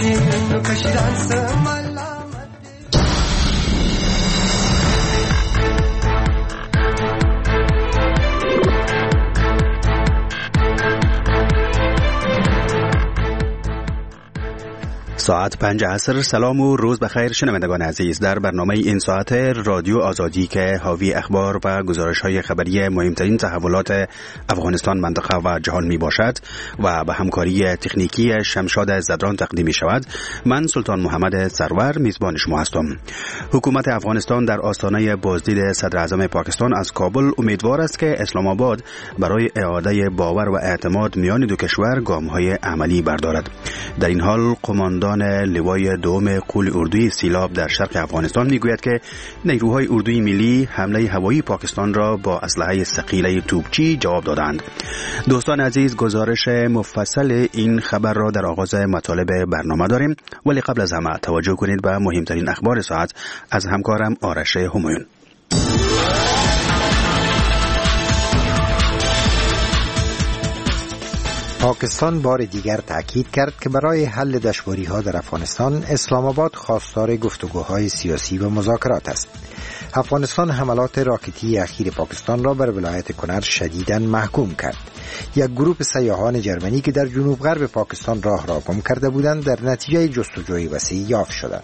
ساعت 5 عصر. سلام و روز بخیر شنوندگان عزیز. در برنامه این ساعت رادیو آزادی که حاوی اخبار و گزارش‌های خبری مهمترین تحولات افغانستان، منطقه و جهان می باشد و به همکاری تکنیکی شمشاد زدران تقدیم می شود، من سلطان محمد سرور میزبان شما هستم. حکومت افغانستان در آستانه بازدید صدر اعظم پاکستان از کابل امیدوار است که اسلام آباد برای اعاده باور و اعتماد میان دو کشور گام‌های عملی بردارد. در این حال قماندان لوای دوم قول اردوی سیلاب در شرق افغانستان میگوید که نیروهای اردوی ملی حمله هوایی پاکستان را با اسلحه ثقیله توپچی جواب دادند. دوستان عزیز، گزارش مفصل این خبر را در آغاز مطالب برنامه داریم، ولی قبل از همه توجه کنید به مهمترین اخبار ساعت از همکارم آرش همایون. پاکستان بار دیگر تأکید کرد که برای حل دشواری‌ها در افغانستان اسلام آباد خواستار گفتگوهای سیاسی و مذاکرات است. افغانستان حملات راکتی اخیر پاکستان را بر ولایت کنر شدیداً محکوم کرد. یک گروه سیاحان جرمنی که در جنوب غرب پاکستان راه را گم کرده بودند در نتیجه جستجوی وسیع یافت شدند.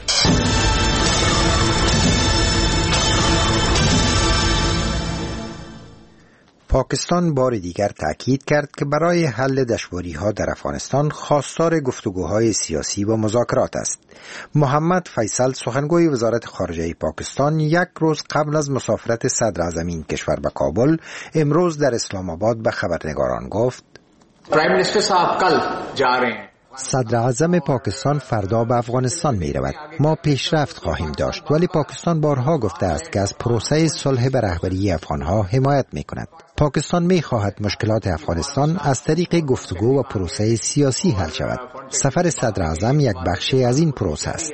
پاکستان بار دیگر تأکید کرد که برای حل دشواری‌ها در افغانستان خواستار گفتگوهای سیاسی و مذاکرات است. محمد فیصل، سخنگوی وزارت خارجه پاکستان، یک روز قبل از مسافرت صدر اعظم این کشور به کابل، امروز در اسلام آباد به خبرنگاران گفت: پرائم منسٹر صاحب کل جا رہے ہیں. صدر اعظم پاکستان فردا به افغانستان می رود. ما پیشرفت خواهیم داشت، ولی پاکستان بارها گفته است که از پروسه صلح به رهبری افغانها حمایت می کند. پاکستان می خواهد مشکلات افغانستان از طریق گفتگو و پروسه سیاسی حل شود. سفر صدر اعظم یک بخشی از این پروسه است.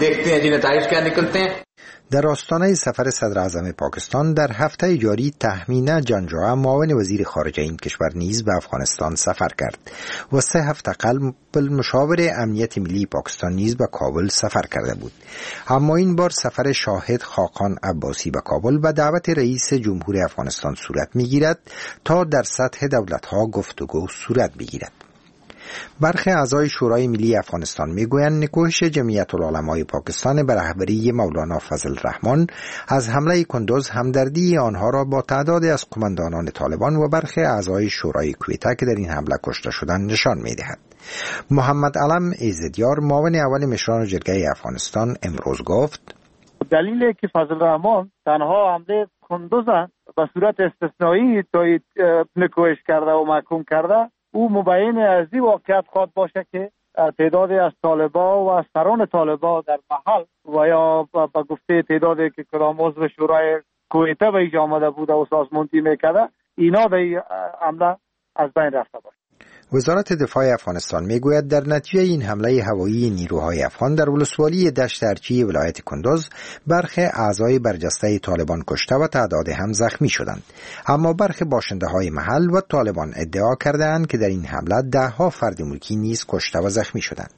در آستانه سفر صدر اعظم پاکستان در هفته جاری تهمینه جانجوعه، معاون وزیر خارجه این کشور، نیز به افغانستان سفر کرد و 3 هفته قبل مشاور امنیت ملی پاکستان نیز به کابل سفر کرده بود. اما این بار سفر شاهد خاقان عباسی به کابل به دعوت رئیس جمهور افغانستان صورت می‌گیرد تا در سطح دولت‌ها گفتگو صورت بگیرد. برخی اعضای شورای ملی افغانستان میگویند نکوهش جمعیت العلمای پاکستان به رهبری مولانا فضل الرحمن از حمله کندوز همدردی آنها را با تعدادی از قماندانان طالبان و برخی اعضای شورای کویته که در این حمله کشته شدند نشان میدهد. محمد علم ایزدیار، معاون اول مشران جرگه افغانستان، امروز گفت: دلیلی که فضل الرحمن تنها حمله کندوز به صورت استثنایی تایید نکوهش کرده و محکوم کرده، او مبین از این واقعیت خواهد باشه که تعدادی از طالبا و سران طالبا در محل و یا به گفته تعدادی که کدام عضو شورای کویته به اینجا آمده بوده و سازماندهی میکرده، اینا در این حمله از بین رفته باشه. وزارت دفاع افغانستان میگوید در نتیجه این حمله هوایی نیروهای افغان در ولسوالی دشت ارچی ولایت کندوز برخی اعضای برجسته طالبان کشته و تعداد هم زخمی شدند. اما برخی باشنده‌های محل و طالبان ادعا کردند که در این حمله 10 فرد ملکی نیز کشته و زخمی شدند.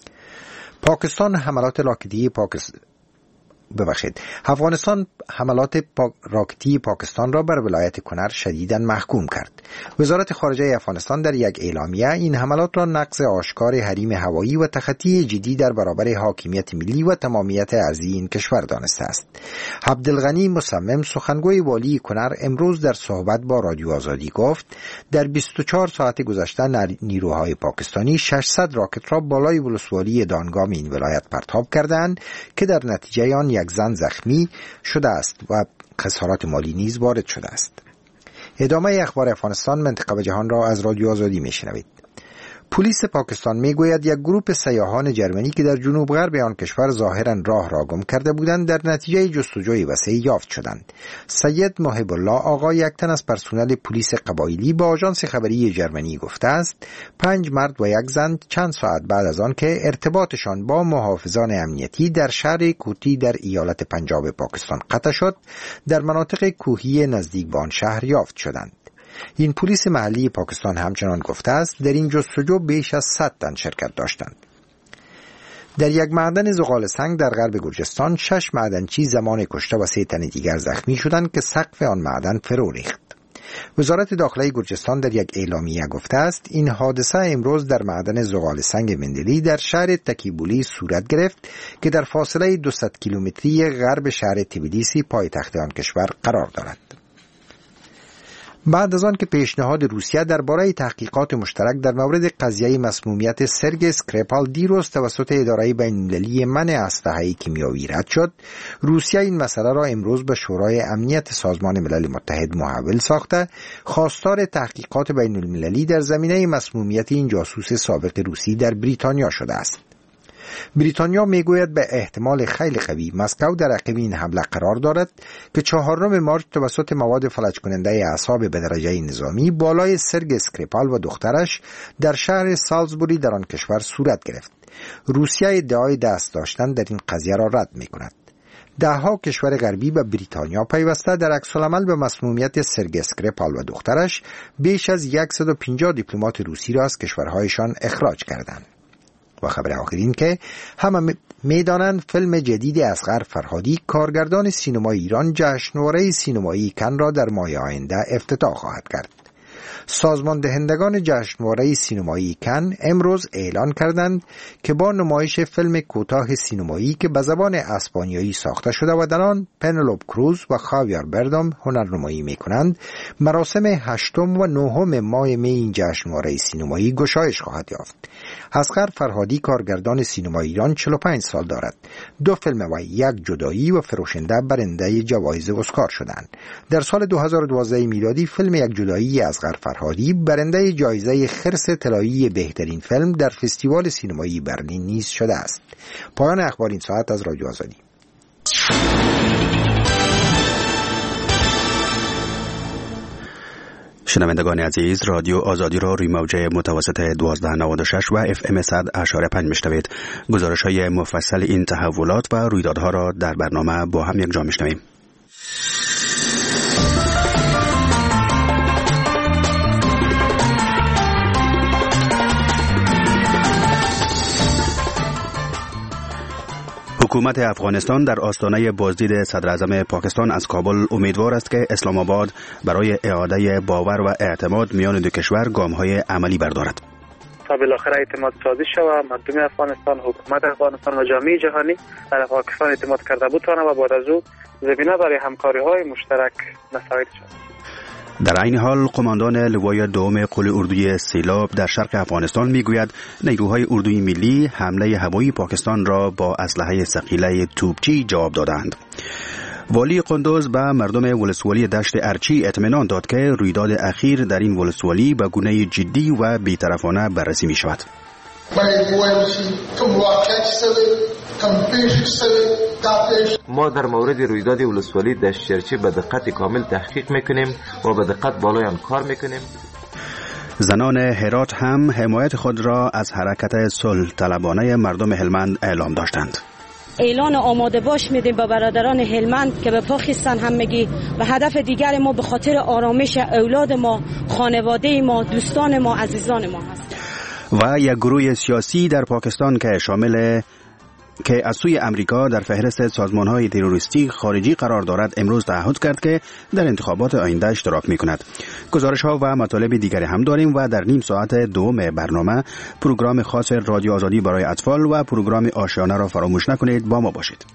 افغانستان حملات راکتی پاکستان را بر ولایت کنر شدیداً محکوم کرد. وزارت خارجه افغانستان در یک اعلامیه این حملات را نقض آشکار حریم هوایی و تخطی جدی در برابر حاکمیت ملی و تمامیت ارضی این کشور دانسته است. عبدالغنی مصمم، سخنگوی والی کنر، امروز در صحبت با رادیو آزادی گفت: در 24 ساعت گذشته نیروهای پاکستانی 600 راکت را بالای ولسوالی دانگام این ولایت پرتاب کردند که در نتیجه آن یک زن زخمی شده است و خسارات مالی نیز وارد شده است. ادامه اخبار افغانستان، منطقه و جهان را از رادیو آزادی میشنوید. پلیس پاکستان میگوید یک گروه سیاحان جرمنی که در جنوب غرب آن کشور ظاهرا راه را گم کرده بودند در نتیجه جستجوی وسیع یافت شدند. سید محب الله آقا، یک تن از پرسنل پلیس قبایلی، با آژانس خبری جرمنی گفته است 5 مرد و یک زن چند ساعت بعد از آن که ارتباطشان با محافظان امنیتی در شهر کوتی در ایالت پنجاب پاکستان قطع شد، در مناطق کوهی نزدیک به آن شهر یافت شدند. این پلیس محلی پاکستان همچنان گفته است در این جستجو بیش از 100 تن شرکت داشتند. در یک معدن زغال سنگ در غرب گرجستان 6 معدنچی زمان کشته و 3 تن دیگر زخمی شدند که سقف آن معدن فرو ریخت. وزارت داخلی گرجستان در یک اعلامیه گفته است این حادثه امروز در معدن زغال سنگ مندلی در شهر تکیبولی صورت گرفت که در فاصله 200 کیلومتری غرب شهر تبلیسی پایتخت آن کشور قرار دارد. بعد از آن که پیشنهاد روسیه درباره تحقیقات مشترک در مورد قضیه مسمومیت سرگئی اسکریپال دیروز توسط اداره بین‌المللی منع اسلحه کیمیایی رد شد، روسیه این مسئله را امروز به شورای امنیت سازمان ملل متحد محول ساخته خواستار تحقیقات بین‌المللی در زمینه مسمومیت این جاسوس سابق روسی در بریتانیا شده است. بریتانیا میگوید به احتمال خیلی قوی مسکو در عقب این حمله قرار دارد که 4 مارس توسط مواد فلج کننده اعصاب به درجه نظامی بالای سرگئی اسکریپال و دخترش در شهر سالزبوری در آن کشور صورت گرفت. روسیه ادعای دست داشتن در این قضیه را رد می‌کند. دهها کشور غربی به بریتانیا پیوسته در عکس‌العمل به مسمومیت سرگئی اسکریپال و دخترش بیش از 150 دیپلمات روسی را از کشورهایشان اخراج کردند. و خبر آخر این که همه میدانند فیلم جدید اصغر فرهادی کارگردان سینمای ایران جشنواره سینمایی کن را در ماه آینده افتتاح خواهد کرد. سازمان دهندگان جشنواره سینمایی کن امروز اعلان کردند که با نمایش فیلم کوتاه سینمایی که به زبان اسپانیایی ساخته شده و در آن پنلوپ کروز و خاویر بردام هنرنمایی می‌کنند، مراسم 8 و 9 ماه می این جشنواره سینمایی گشایش خواهد یافت. اصغر فرهادی کارگردان سینمای ایران 45 سال دارد. 2 فیلم و 1 جدایی و فروشنده برنده جوایز اسکار شدند. در سال 2012 میلادی فیلم 1 جدایی اصغر فرهادی برنده جایزه خرس طلایی بهترین فیلم در فستیوال سینمایی برلین نیز شده است. پایان اخبار این ساعت از رادیو آزادی. شنوندگان عزیز، رادیو آزادی را روی موجه متوسط 1296 و FM 100.5 میشنوید. گزارش‌های مفصل این تحولات و رویدادها را در برنامه با هم یکجا میشنویم. حکومت افغانستان در آستانه بازدید صدراعظم پاکستان از کابل امیدوار است که اسلام آباد برای اعاده باور و اعتماد میان دو کشور گام‌های عملی بردارد. تا بالاخره اعتماد سازی شود، مردم افغانستان، حکومت افغانستان و جامعه جهانی در پاکستان اعتماد کرده بودند و بعد از او زمینه برای همکاری‌های مشترک مساعد شد. در این حال قماندان لوای دوم قول اردوی سیلاب در شرق افغانستان میگوید نیروهای اردوی ملی حمله هوایی پاکستان را با اسلحه ثقیله توپچی جواب دادند. والی قندوز به مردم ولسوالی دشت ارچی اطمینان داد که رویداد اخیر در این ولسوالی به گونه جدی و بی‌طرفانه بررسی می شود. ما در مورد رویداد ولسوالی دشت ارچی به دقت کامل تحقیق میکنیم و به دقت بالای آن کار میکنیم. زنان هرات هم حمایت خود را از حرکت صلح طلبانه مردم هلمند اعلام داشتند. اعلان آماده باش میدیم به برادران هلمند که به پا خیستن همگی و هدف دیگر ما به خاطر آرامش اولاد ما، خانواده ما، دوستان ما، عزیزان ما هست. و یک گروه سیاسی در پاکستان که از سوی امریکا در فهرست سازمان‌های تروریستی خارجی قرار دارد امروز تعهد کرد که در انتخابات آینده اشتراک می‌کند. گزارش‌ها و مطالب دیگری هم داریم و در نیم ساعت دوم برنامه پروگرام خاص رادیو آزادی برای اطفال و پروگرام آشیانه را فراموش نکنید. با ما باشید.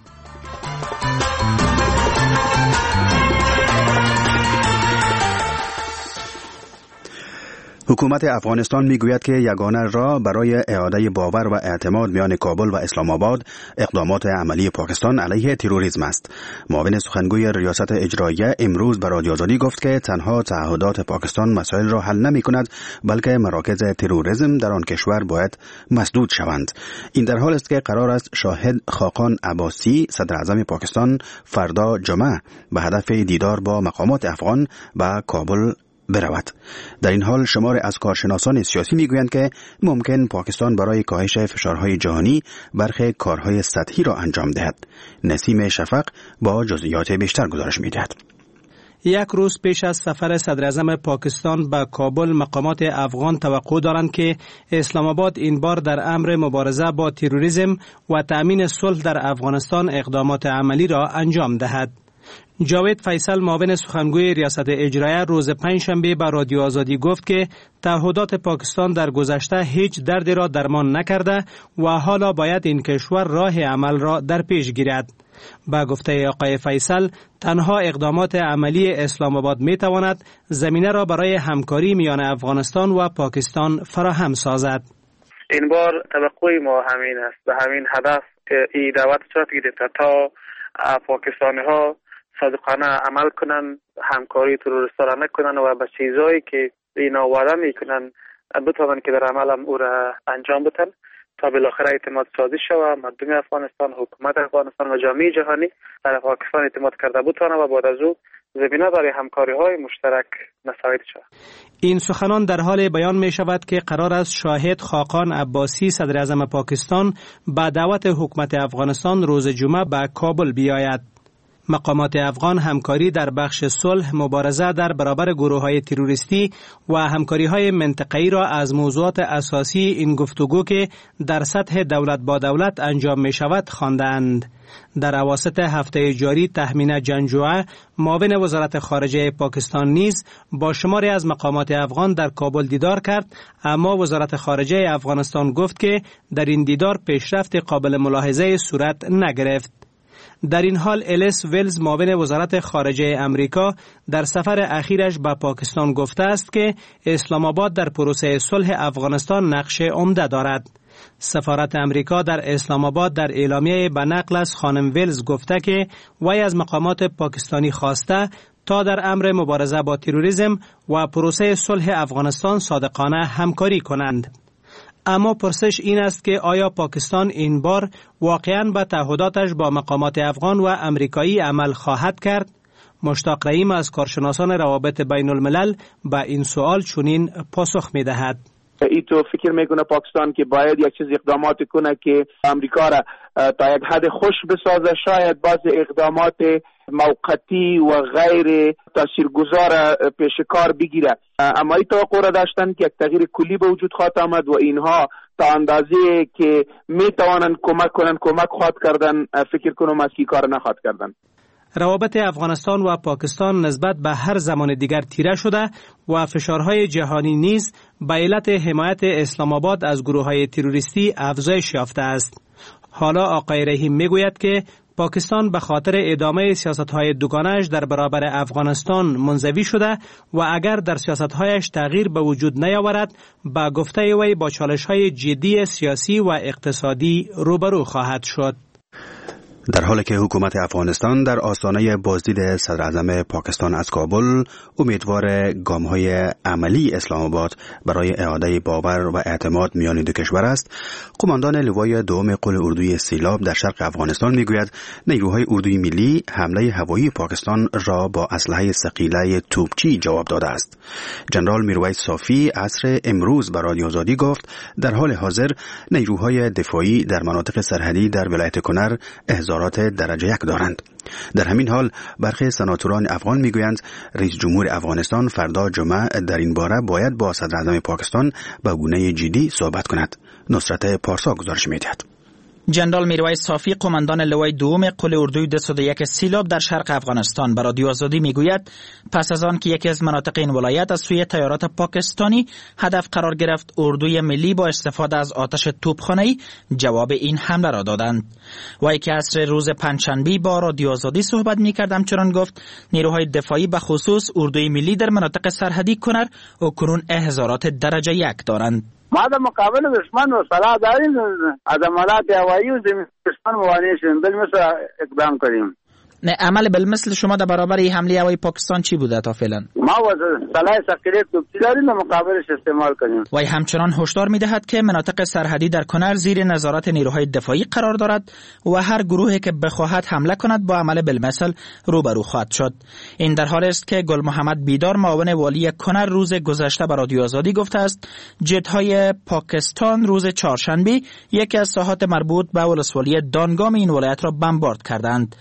حکومت افغانستان میگوید که یگانه راه برای اعاده باور و اعتماد میان کابل و اسلام آباد اقدامات عملی پاکستان علیه تروریسم است. معاون سخنگوی ریاست اجراییه امروز به رادیو آزادی گفت که تنها تعهدات پاکستان مسائل را حل نمی‌کند، بلکه مراکز تروریسم در آن کشور باید مسدود شوند. این در حال است که قرار است شاهد خاقان عباسی صدراعظم پاکستان فردا جمعه به هدف دیدار با مقامات افغان به کابل برود. در این حال شمار از کارشناسان سیاسی میگویند که ممکن پاکستان برای کاهش فشارهای جهانی برخی کارهای سطحی را انجام دهد. نسیم شفق با جزئیات بیشتر گزارش میدهد. یک روز پیش از سفر صدر اعظم پاکستان به کابل، مقامات افغان توقع دارند که اسلام آباد این بار در امر مبارزه با تروریسم و تأمین صلح در افغانستان اقدامات عملی را انجام دهد. جاوید فیصل، معاون سخنگوی ریاست اجرایه، روز پنجشنبه به رادیو آزادی گفت که تعهدات پاکستان در گذشته هیچ دردی را درمان نکرده و حالا باید این کشور راه عمل را در پیش گیرد. با گفته آقای فیصل، تنها اقدامات عملی اسلام آباد می تواند زمینه را برای همکاری میان افغانستان و پاکستان فراهم سازد. این بار توقع ما همین است، به همین هدف این دعوت صورت گرفته تا پاکستانی ها صادقانه عمل کنن، همکاری تروریستا را نکنن و به چیزایی که اینا وعده میکنن بتوانن که در عمل هم او را انجام بدن تا بالاخره اعتماد سازی شود. مردم افغانستان، حکومت افغانستان و جامعه جهانی در پاکستان اعتماد کرده بتونه و بعد از او زمینه برای همکاری های مشترک مساعد شود. این سخنان در حال بیان می شود که قرار است شاهد خاقان عباسی، صدر اعظم پاکستان، با دعوت حکومت افغانستان روز جمعه به کابل بیاید. مقامات افغان همکاری در بخش صلح، مبارزه در برابر گروه‌های تروریستی و همکاری‌های منطقه‌ای را از موضوعات اساسی این گفتگو که در سطح دولت با دولت انجام می‌شود خواندند. در اواسط هفته جاری تهمینه جنجوعه، معاون وزارت خارجه پاکستان نیز با شماری از مقامات افغان در کابل دیدار کرد، اما وزارت خارجه افغانستان گفت که در این دیدار پیشرفت قابل ملاحظه صورت نگرفت. در این حال الیس ولز، معاون وزارت خارجه امریکا، در سفر اخیرش به پاکستان گفته است که اسلام آباد در پروسه صلح افغانستان نقش عمده دارد. سفارت امریکا در اسلام آباد در اعلامیه به نقل از خانم ولز گفته که وی از مقامات پاکستانی خواسته تا در امر مبارزه با تروریسم و پروسه صلح افغانستان صادقانه همکاری کنند. اما پرسش این است که آیا پاکستان این بار واقعاً به تعهداتش با مقامات افغان و امریکایی عمل خواهد کرد؟ مشتاق رحیم از کارشناسان روابط بین الملل به این سوال چنین پاسخ می دهد. ای تو فکر میکنه پاکستان که باید یک چیز اقدامات کنه که امریکا را تا یک حد خوش بسازه، شاید بعض اقدامات موقتی و غیر تاثیرگذار پیش کار بگیره، اما ای توقع را داشتن که یک تغییر کلی به وجود خواهد آمد و اینها تا اندازه که میتوانند کمک کنن کمک خواهد کردن. فکر کنم از کی کار نخواهد کردن. روابط افغانستان و پاکستان نسبت به هر زمان دیگر تیره شده و فشارهای جهانی نیز به علت حمایت اسلام آباد از گروه‌های تروریستی افزایش یافته است. حالا آقای رحیم میگوید که پاکستان به خاطر ادامه سیاست‌های دوگانه‌اش در برابر افغانستان منزوی شده و اگر در سیاست‌هایش تغییر به وجود نیاورد، با گفته وی با چالش‌های جدی سیاسی و اقتصادی روبرو خواهد شد. در حالی که حکومت افغانستان در آستانه بازدید صدر اعظم پاکستان از کابل امیدوار گام‌های عملی اسلام آباد برای اعاده باور و اعتماد میان دو کشور است، قماندان لوای دوم قل اردوی سیلاب در شرق افغانستان میگوید نیروهای اردوی ملی حمله هوایی پاکستان را با اسلحه ثقیله توپچی جواب داده است. جنرال میرویس صافی عصر امروز به رادیو آزادی گفت در حال حاضر نیروهای دفاعی در مناطق سرحدی در ولایت کنر احضارات درجه 1 دارند. در همین حال برخی سناتوران افغان میگویند رئیس جمهور افغانستان فردا جمعه در این باره باید با صدر اعظم پاکستان به گونه جدی صحبت کند. نصرت پارسا گزارش می‌دهد. جنرال میرویس صافی، قماندان لوای دوم قل اردوی 201 سیلاب در شرق افغانستان، به رادیو آزادی میگوید پس از آن که یکی از مناطق این ولایت از سوی تیارات پاکستانی هدف قرار گرفت، اردوی ملی با استفاده از آتش توپخانه‌ای جواب این حمله را دادند. وی که عصر روز پنجشنبه با رادیو آزادی صحبت میکردم چنان گفت نیروهای دفاعی به خصوص اردوی ملی در مناطق سرحدی کنر و کنون احضارات درجه 1 دارند. ما در مقابل دشمن و سلاح داریم، از عملات هوایی و زمین دشمن موانع شدیم، بالمثل اقدام کردیم. نه، عمل بالمثل شما در برابر حمله هوایی پاکستان چی بوده تا فعلا؟ ما سلاح ثقیله توپچی داریم و مقابلش استعمال کنیم. وی همچنان هشدار می‌دهد که مناطق سرحدی در کنر زیر نظارت نیروهای دفاعی قرار دارد و هر گروهی که بخواهد حمله کند با عمل بالمثل روبرو خواهد شد. این در حالی است که گل محمد بیدار، معاون والی کنر، روز گذشته به رادیو آزادی گفته است جت‌های پاکستان روز چهارشنبه یکی از ساحات مربوط به ولسوالی دانگام این ولایت را بمبارد کردند.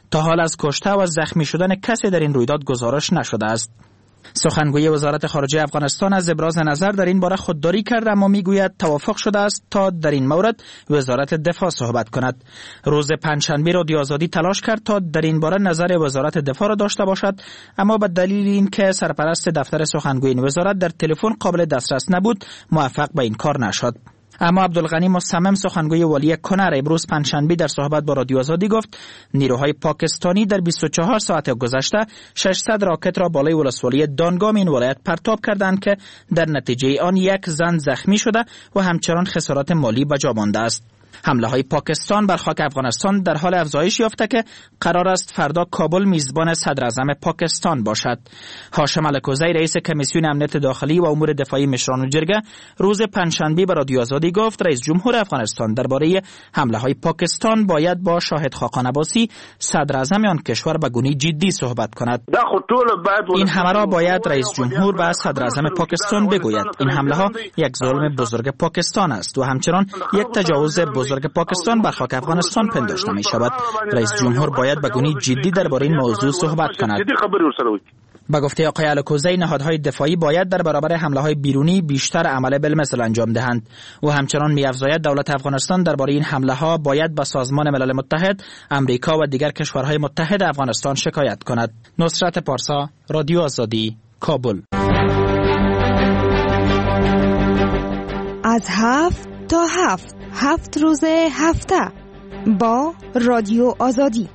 تا حال از کشته و زخمی شدن کسی در این رویداد گزارش نشده است. سخنگوی وزارت خارجه افغانستان از ابراز نظر در این باره خودداری کرد، اما میگوید توافق شده است تا در این مورد وزارت دفاع صحبت کند. روز پنجشنبه رادیو آزادی تلاش کرد تا در این باره نظر وزارت دفاع را داشته باشد، اما به دلیل اینکه سرپرست دفتر سخنگوی این وزارت در تلفن قابل دسترس نبود موفق به این کار نشد. اما عبدالغنی مصمم سخنگوی والی کنر امروز پنجشنبه در صحبت با رادیو آزادی گفت نیروهای پاکستانی در 24 ساعت گذشته 600 راکت را بالای ولسوالی دانگام این ولایت پرتاب کردند که در نتیجه آن یک زن زخمی شده و همچنان خسارات مالی به جا مانده است. حمله های پاکستان بر خاک افغانستان در حال افزایش یافته که قرار است فردا کابل میزبان صدر اعظم پاکستان باشد. هاشم الکوزی رئیس کمیسیون امنیت داخلی و امور دفاعی مشران جرگه روز پنجشنبه به رادیو آزادی گفت رئیس جمهور افغانستان درباره حمله های پاکستان باید با شاهد خاقان عباسی صدر اعظم آن کشور به گونه جدی صحبت کند. این حمله را باید رئیس جمهور و صدر اعظم پاکستان بگوید. این حمله ها یک ظلم بزرگ پاکستان است و همچنان یک تجاوز بزرگ پاکستان بر خاک افغانستان پنداشته می شود. رئیس جمهور باید به گونه جدی درباره این موضوع صحبت کند. با گفته آقای الکوزی نهادهای دفاعی باید در برابر حمله های بیرونی بیشتر عمل بالمثل انجام دهند و همچنان می‌افزاید دولت افغانستان درباره این حمله ها باید به سازمان ملل متحد، امریکا و دیگر کشورهای متحد افغانستان شکایت کند. نصرت پارسا، رادیو آزادی، کابل. از 7 تا 7 روز هفته با رادیو آزادی.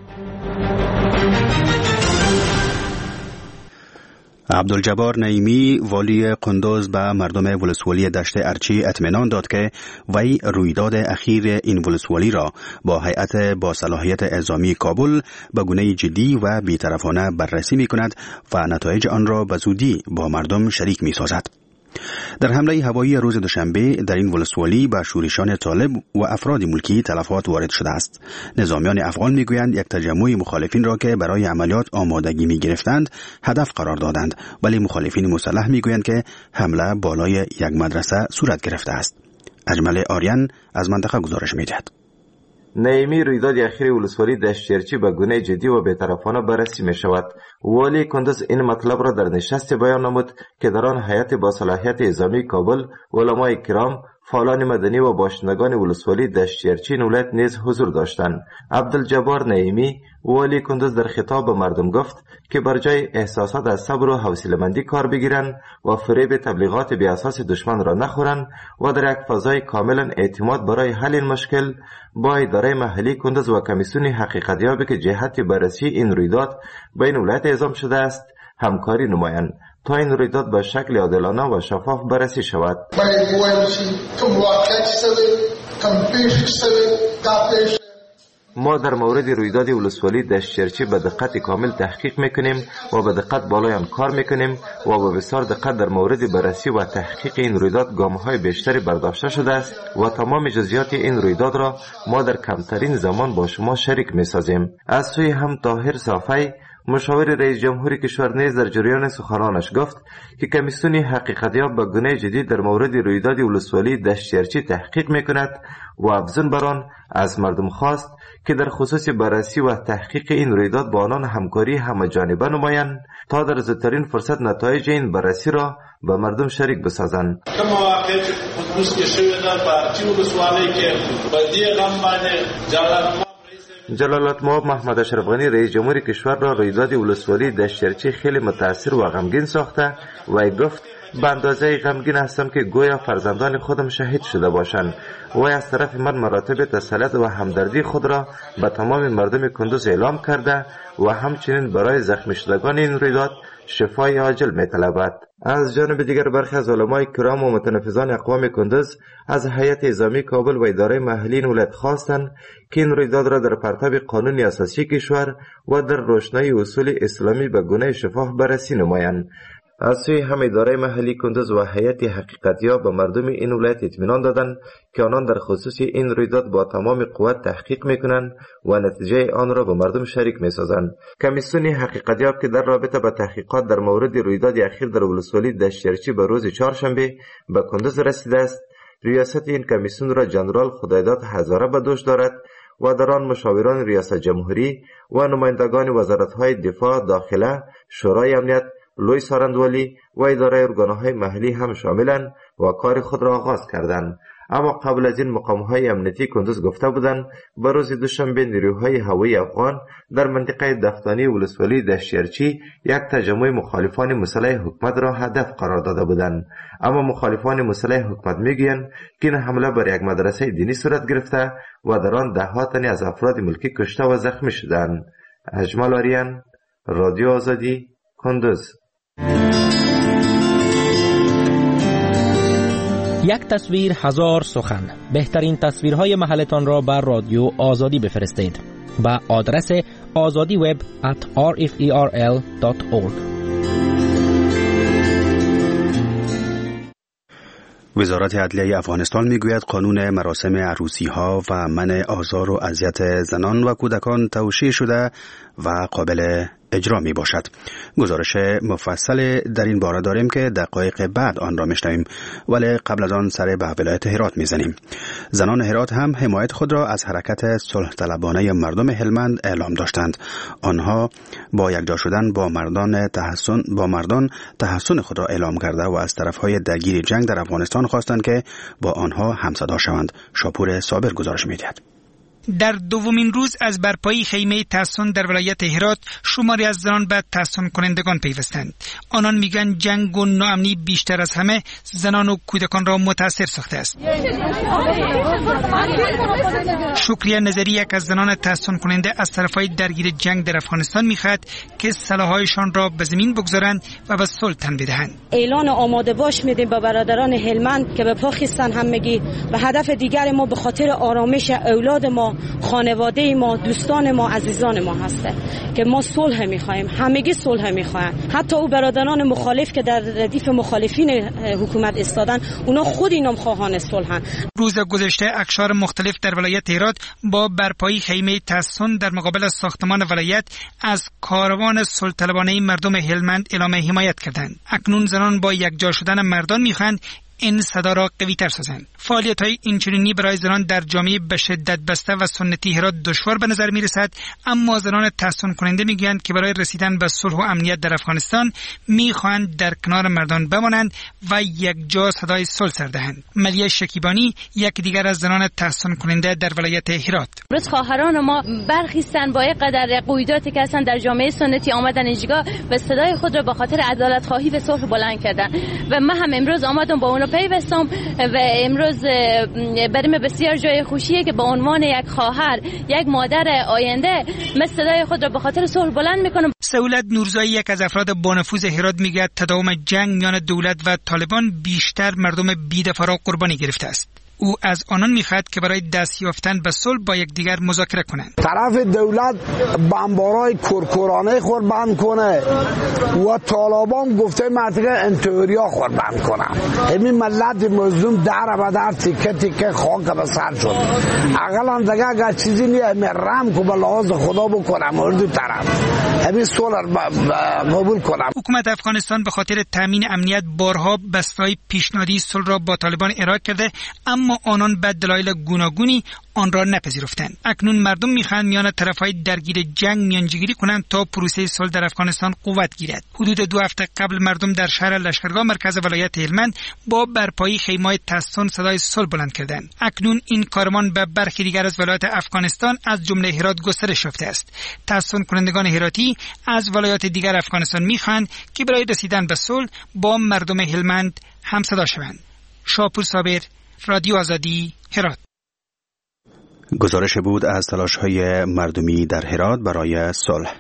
عبدالجبار نعیمی والی قندوز به مردم ولسوالی دشت ارچی اطمینان داد که وی رویداد اخیر این ولسوالی را با هیئت با صلاحیت اعزامی کابل به گونه جدی و بی‌طرفانه بررسی می‌کند و نتایج آن را به زودی با مردم شریک می‌سازد. در حمله هوایی روز دوشنبه در این ولسوالی به شورشیان طالب و افراد ملکی تلفات وارد شده است. نظامیان افغان میگویند یک تجمع مخالفین را که برای عملیات آمادگی میگرفتند هدف قرار دادند، ولی مخالفین مسلح میگویند که حمله بالای یک مدرسه صورت گرفته است. اجمل آریان از منطقه گزارش میدهد. نعیمی رویداد اخیر ولسوالی دشتچرچی به گونه جدی و بی‌طرفانه بررسی می شود. والی کندوز این مطلب را در نشست بیان نمود که در آن هیئت با صلاحیت اعزامی کابل، علمای کرام، فعالان مدنی و باشندگان ولسوالی دشتچرچی ولایت نیز حضور داشتند. عبدالجبار نعیمی والی کندوز در خطاب به مردم گفت که بر جای احساسات از صبر و حوصله‌مندی کار بگیرند و فریب تبلیغات بی اساس دشمن را نخورند و در یک فضای کاملا اعتماد برای حل این مشکل با اداره محلی کندوز و کمیسیون حقیقتیابی که جهت بررسی این رویداد به این ولایت اعزام شده است همکاری نمایند تا این رویداد به شکل عادلانه و شفاف بررسی شود. ما در مورد رویداد ولسوالی دشتچرچی به دقت کامل تحقیق میکنیم و به دقت بالای آن کار میکنیم و با بسیار دقت در مورد بررسی و تحقیق این رویداد گام‌های بیشتری برداشته شده است و تمام جزئیات این رویداد را ما در کمترین زمان با شما شریک میسازیم. از سوی هم طاهر صافی مشاور رئیس جمهوری کشور نیز در جریان سخنانش گفت که کمیسیون حقیقتیاب به گونه جدید در مورد رویداد ولسوالی دشتچرچی تحقیق میکند و افزون بر آن از مردم خواست که در خصوص بررسی و تحقیق این رویداد با آنان همکاری همه‌جانبه نمایند تا در زودترین فرصت نتایج این بررسی را به مردم شریک بسازند. جلالت‌مآب محمد اشرف غنی رئیس جمهور کشور را رویداد ولسوالی دشتچرچی خیلی متاثر و غمگین ساخته و گفت به اندازه غمگین هستم که گویا فرزندان خودم شهید شده باشند. و از طرف من مراتب تسلیت و همدردی خود را به تمام مردم کندوز اعلام کرده و همچنین برای زخمی شدگان این رویداد شفای عاجل می‌طلبد. از جانب دیگر برخی از علمای کرام و متنفذان اقوام کندوز از هیئت اعزامی کابل و اداره محلی این ولایت خواستند که این رویداد را در پرتاب قانون اساسی کشور و در روشنایی اصول اسلامی به گونه شفاف بررسی نمایند. از سوی هم اداره محلی کندوز و هیئت حقیقتیاب به مردم این ولایت اطمینان دادند که آنان در خصوص این رویداد با تمام قوت تحقیق میکنند و نتیجه آن را به مردم شریک میسازند. کمیسیون حقیقتیاب که در رابطه با تحقیقات در مورد رویداد اخیر در ولسوالی دشتچرچی به روز چهارشنبه به کندوز رسیده است، ریاست این کمیسیون را جنرال خدایداد هزاره به دوش دارد و در آن مشاوران ریاست جمهوری و نمایندگان وزارت‌های دفاع، داخله، شورای امنیت، لوی سارندولی و اداره ارگان‌های محلی هم شاملند و کار خود را آغاز کردند. اما قبل از این مقام‌های امنیتی کندوز گفته بودند به روز دوشنبه نیروهای هوایی افغان در منطقه دفتانی ولسوالی دشتیرچی یک تجمع مخالفان مسلح حکومت را هدف قرار داده بودند. اما مخالفان مسلح حکومت میگویند که این حمله بر یک مدرسه دینی صورت گرفته و در آن ده‌ها تن از افراد ملکی کشته و زخمی شدند. اجمل آریان، رادیو آزادی، کندوز. یک تصویر هزار سخن. بهترین تصویرهای محلتان را بر رادیو آزادی بفرستید با آدرس azadiweb@rferl.org. وزارت عدلیه افغانستان میگوید قانون مراسم عروسی ها و منع آزار و اذیت زنان و کودکان توشیح شده و قابل اجرا می باشد. گزارش مفصل در این باره داریم که دقایق بعد آن را میشنویم، ولی قبل از آن سر به ولایت هرات میزنیم. زنان هرات هم حمایت خود را از حرکت صلح طلبانه مردم هلمند اعلام داشتند. آنها با یکجا شدن با مردان تحسن خود را اعلام کرده و از طرفهای درگیر جنگ در افغانستان خواستند که با آنها همصدا شوند. شاپور صابر گزارش میدهد. در دومین روز از برپایی خیمه تحسن در ولایت هرات شماری از زنان به تحسن کنندگان پیوستند. آنان میگن جنگ و ناامنی بیشتر از همه زنان و کودکان را متاثر ساخته است. شکریه نظری یک از زنان تحسن کننده از طرفهای درگیر جنگ در افغانستان میخواد که سلاح‌هایشان را به زمین بگذارند و به صلح تن بدهند. اعلان آماده باش میدیم به برادران هلمند که به پا خیستن همگی و هدف دیگر ما به خاطر آرامش اولاد ما، خانواده ما، دوستان ما، عزیزان ما هسته که ما صلح میخوایم. همگی صلح میخوایم. حتی او برادران مخالف که در ردیف مخالفین حکومت ایستادن، اونا خود اینا خواهان صلحن. روز گذشته اقشار مختلف در ولایت هرات با برپایی خیمه تحسن در مقابل ساختمان ولایت از کاروان صلح طلبانه مردم هلمند اعلام حمایت کردند. اکنون زنان با یکجا شدن مردان میخواهند این صدا را قوی تر سازند. فعالیت‌های اینچنینی برای زنان در جامعه به شدت بسته و سنتی هرات دشوار به نظر می‌رسد، اما زنان تحسن کننده می‌گویند که برای رسیدن به صلح و امنیت در افغانستان می‌خواهند در کنار مردان بمانند و یکجا صدای صلح سر دهند. ملیه شکیبانی یک دیگر از زنان تحسن کننده در ولایت هرات. روز خواهران ما برخیستن با یک قدر قویداتی که اصلا در جامعه سنتی آمدن اینجا و صدای خود را به خاطر عدالت خواهی و صلح بلند کردن و من هم امروز آمدم با اونها پیوستم و امروز بریم بسیار جای خوشیه که به عنوان یک خواهر، یک مادر آینده من صدای خود را به خاطر صلح بلند میکنم. سهولت نورزایی یک از افراد با نفوذ هرات میگه تداوم جنگ میان دولت و طالبان بیشتر مردم بی‌دفاع را قربانی گرفته است. او از آنان میخواد که برای دست یافتن به صلح با یکدیگر مذاکره کنند. طرف دولت بمبارای کورکورانه خود بند کنه و طالبان گفته منطقه انتوریا خود بند کنه. همین ملت مظلوم در و در تیکه تیکه خاک به سر شد. اقلا دیگه اگر چیزی نیه رحم کو به لحاظ خدا بکنم اردو طرف همین صلح قبول کنم. حکومت افغانستان به خاطر تامین امنیت بارها بستای پیشنهادی صلح را با طالبان ارائه کرده، اما آنان به دلایل گوناگونی آن را نپذیرفتند. اکنون مردم میخواهند میان طرفهای درگیر جنگ میانجیگیری کنند تا پروسه صلح در افغانستان قوت گیرد. حدود 2 هفته قبل مردم در شهر لشکرگاه مرکز ولایت هلمند با برپایی خیمه‌های تحسن صدای صلح بلند کردند. اکنون این کاروان به برخی دیگر از ولایات افغانستان از جمله هرات گسترش یافته است. تحسن کنندگان هراتی از ولایات دیگر افغانستان میخواهند که برای رسیدن به صلح با مردم هلمند همصدا شوند. شاپور صابر، رادیو آزادی، هرات. گزارش بود از تلاش‌های مردمی در هرات برای صلح.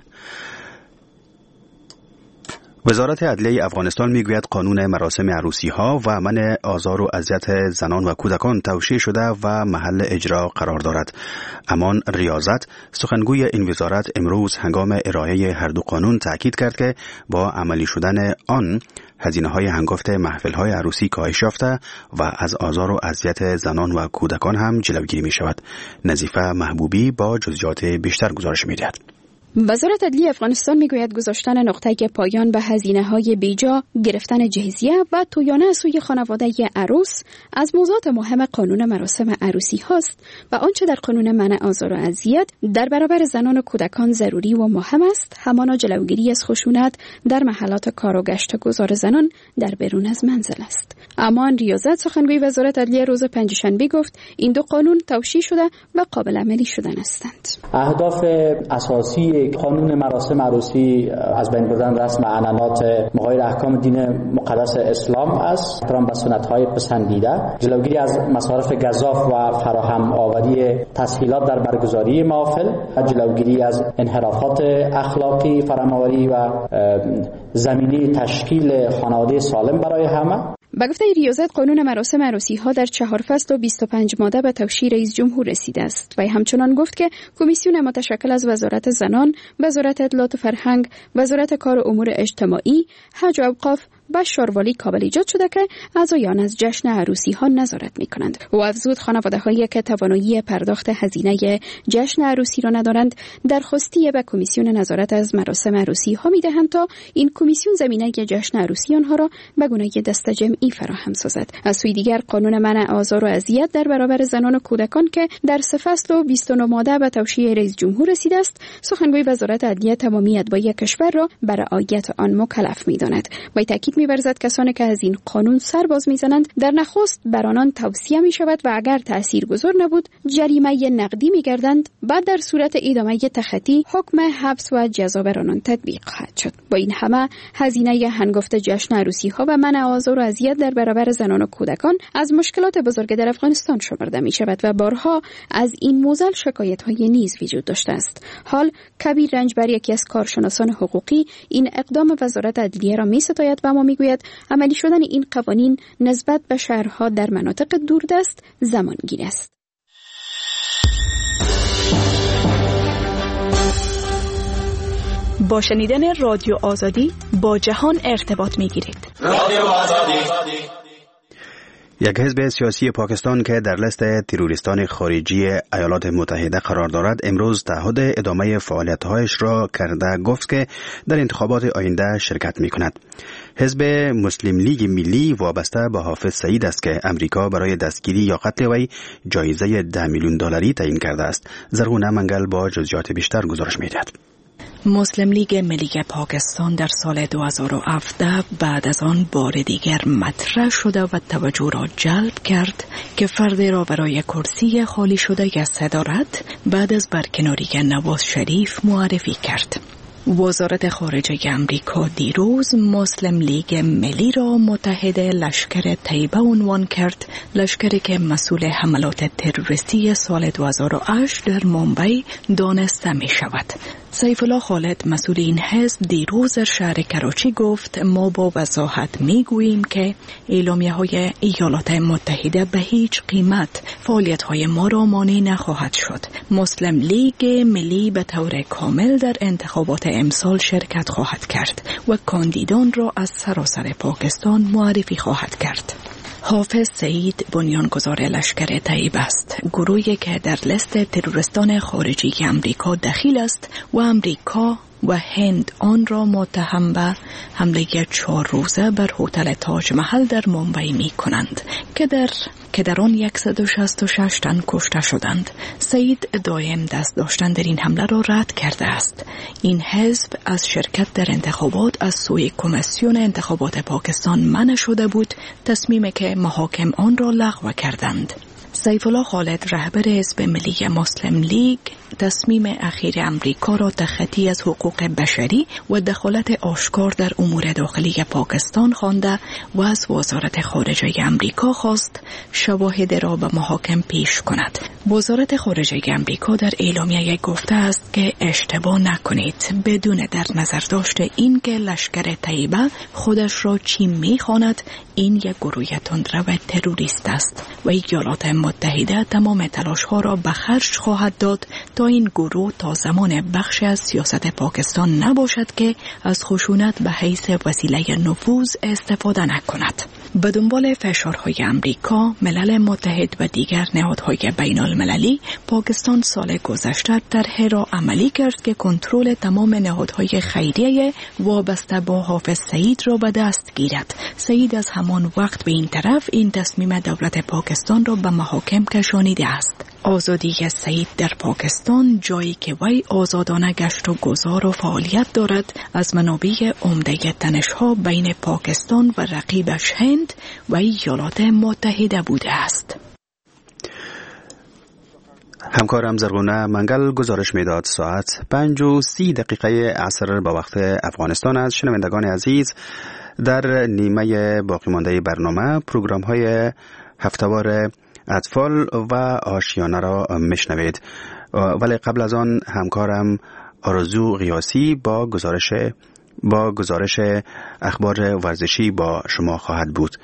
وزارت عدلیه افغانستان میگوید قانون مراسم عروسی ها و منع آزار و اذیت زنان و کودکان توشیح شده و محل اجرا قرار دارد. امان ریاضت، سخنگوی این وزارت، امروز هنگام ارائه هر دو قانون تاکید کرد که با عملی شدن آن هزینه‌های هنگفت محفل‌های عروسی کاهش یافته و از آزار و اذیت زنان و کودکان هم جلوگیری می‌شود. نظیفه محبوبی با جزئیات بیشتر گزارش می‌دهد. وزارت عدلیه افغانستان میگوید گذاشتن نقطه پایان به هزینه‌های بیجا، گرفتن جهیزیه و تویانه از سوی خانواده عروس از موضوعات مهم قانون مراسم عروسی هاست و آنچه در قانون منع آزار و اذیت در برابر زنان و کودکان ضروری و مهم است، همانا جلوگیری از خشونت در محلات کار و گشت گذار زنان در بیرون از منزل است. امان ریاضت، سخنگوی وزارت عدلیه، روز پنجشنبه گفت این دو قانون توشیح شده و قابل عملی شدن هستند. اهداف اساسی قانون مراسم عروسی از بین بردن رسم عنعنات مغایر احکام دین مقدس اسلام است، احترام به سنت‌های پسندیده، جلوگیری از مصارف گزاف و فراهم آوری تسهیلات در برگزاری محافل، جلوگیری از انحرافات اخلاقی، فراهم‌آوری و زمینه تشکیل خانواده سالم برای همه. به گفته ریاضت، قانون مراسم عروسی ها در 4 فصل و 25 ماده به توشیح رئیس جمهور رسیده است و همچنان گفت که کمیسیون متشکل از وزارت زنان، وزارت اطلاعات و فرهنگ، وزارت کار و امور اجتماعی، حج و اوقاف و شاروالی کابل ایجاد شده که اعضایان از جشن عروسی ها نظارت می کنند. و افزود خانواده هایی که توانایی پرداخت هزینه جشن عروسی را ندارند درخواستی به کمیسیون نظارت از مراسم عروسی ها می دهند تا این کمیسیون زمینه جشن عروسی آنها را به گونه دست جمعی فراهم سازد. از سوی دیگر قانون منع آزار و اذیت در برابر زنان و کودکان که در 3 فصل و 29 ماده به توشیح رئیس جمهور رسیده است، سخنگوی وزارت عدلیه تمامی اتباع کشور را بر رعایت آن مکلف می داند و تاکید می‌ورزد کسانی که از این قانون سر باز می‌زنند در نخست بر آنان توصیه می‌شود و اگر تاثیرگذار نبود جریمه نقدی می‌گردند، بعد در صورت ادامه تخطی حکم حبس و جزا بر آنان تطبیق خواهد شد. با این همه هزینه هنگفت جشن عروسی‌ها و منع آزار و اذیت در برابر زنان و کودکان از مشکلات بزرگ در افغانستان شمرده می‌شود و بارها از این موزل شکایت‌های نیز وجود داشته است. حال کبیر رنجبر، یکی از کارشناسان حقوقی، این اقدام وزارت عدلیه را می‌ستاید و ما میگوید عملی شدن این قوانین نسبت به شهرها در مناطق دوردست زمانگیر است. با شنیدن رادیو آزادی با جهان ارتباط میگیرید. رادیو آزادی. یک حزب سیاسی پاکستان که در لیست تروریستان خارجی ایالات متحده قرار دارد امروز تعهد ادامه فعالیت‌هایش را کرده گفت که در انتخابات آینده شرکت می‌کند. حزب مسلم لیگ ملی وابسته به حافظ سعید است که امریکا برای دستگیری یا قتل وی جایزه $10 میلیون تعیین کرده است. زرغونه منگل با جزئیات بیشتر گزارش می‌دهد. مسلم لیگ ملی پاکستان در سال 2017 بعد از آن بار دیگر مطرح شده و توجه را جلب کرد که فردی را برای کرسی خالی شده صدارت بعد از برکناری نواز شریف معرفی کرد. وزارت خارجه امریکا دیروز مسلم لیگ ملی را متحد لشکر طیبه عنوان کرد، لشکری که مسئول حملات تروریستی سال 2008 در مومبای دانسته می شود. سیف الله خالد، مسئول این حزب، دیروز در شهر کراچی گفت ما با وضاحت می گوییم که اعلامیه های ایالات متحده به هیچ قیمت فعالیت های ما را مانع نخواهد شد. مسلم لیگ ملی به طور کامل در انتخابات امسال شرکت خواهد کرد و کاندیدان را از سراسر پاکستان معرفی خواهد کرد. حافظ سعید بنیانگذار لشکر طیبه است، گروهی که در لیست تروریستان خارجی امریکا دخیل است و امریکا و هند آن را متهم به حمله 4 روزه بر هتل تاج محل در مومبای می کنند که در آن 166 تن کشته شدند. سعید دائم دست داشتن در این حمله را رد کرده است. این حزب از شرکت در انتخابات از سوی کمیسیون انتخابات پاکستان منع شده بود، تصمیمی که محاکم آن را لغو کردند. سیف الله خالد، رهبر حزب ملی مسلم لیگ، تصمیم اخیر امریکا را تخطی از حقوق بشری و دخالت آشکار در امور داخلی پاکستان خوانده و از وزارت خارجه امریکا خواست شواهد را به محاکم پیش کند. وزارت خارجه امریکا در اعلامیه گفته است که اشتباه نکنید، بدون در نظر داشته این که لشکر طیبه خودش را چی می‌خواند، این یک گروه تندرو تروریست است و ایالات متحده تمام تلاش‌ها را به خرج خواهد داد تا این گروه تا زمان بخش از سیاست پاکستان نباشد که از خشونت به حیث وسیله نفوذ استفاده نکند. به دنبال فشارهای امریکا، ملل متحد و دیگر نهادهای بین المللی، پاکستان سال گذشته طرحی را عملی کرد که کنترل تمام نهادهای خیریه وابسته با حافظ سعید را به دست گیرد. سعید از همان وقت به این طرف این تصمیم دولت پاکستان را به محاکم کشانیده است. آزادی سعید در پاکستان، جایی که وی آزادانه گشت و گذار و فعالیت دارد، از منابع عمده تنش‌ها بین پاکستان و رقیبش هند و ایالات متحده بوده است. همکارم زرغونه منگل گزارش میداد. ساعت 5:30 عصر با وقت افغانستان است. شنوندگان عزیز، در نیمه باقی مانده برنامه پروگرام های هفته‌وار اطفال و آشیانه را میشنوید، ولی قبل از آن همکارم آرزو قیاسی با گزارش اخبار ورزشی با شما خواهد بود.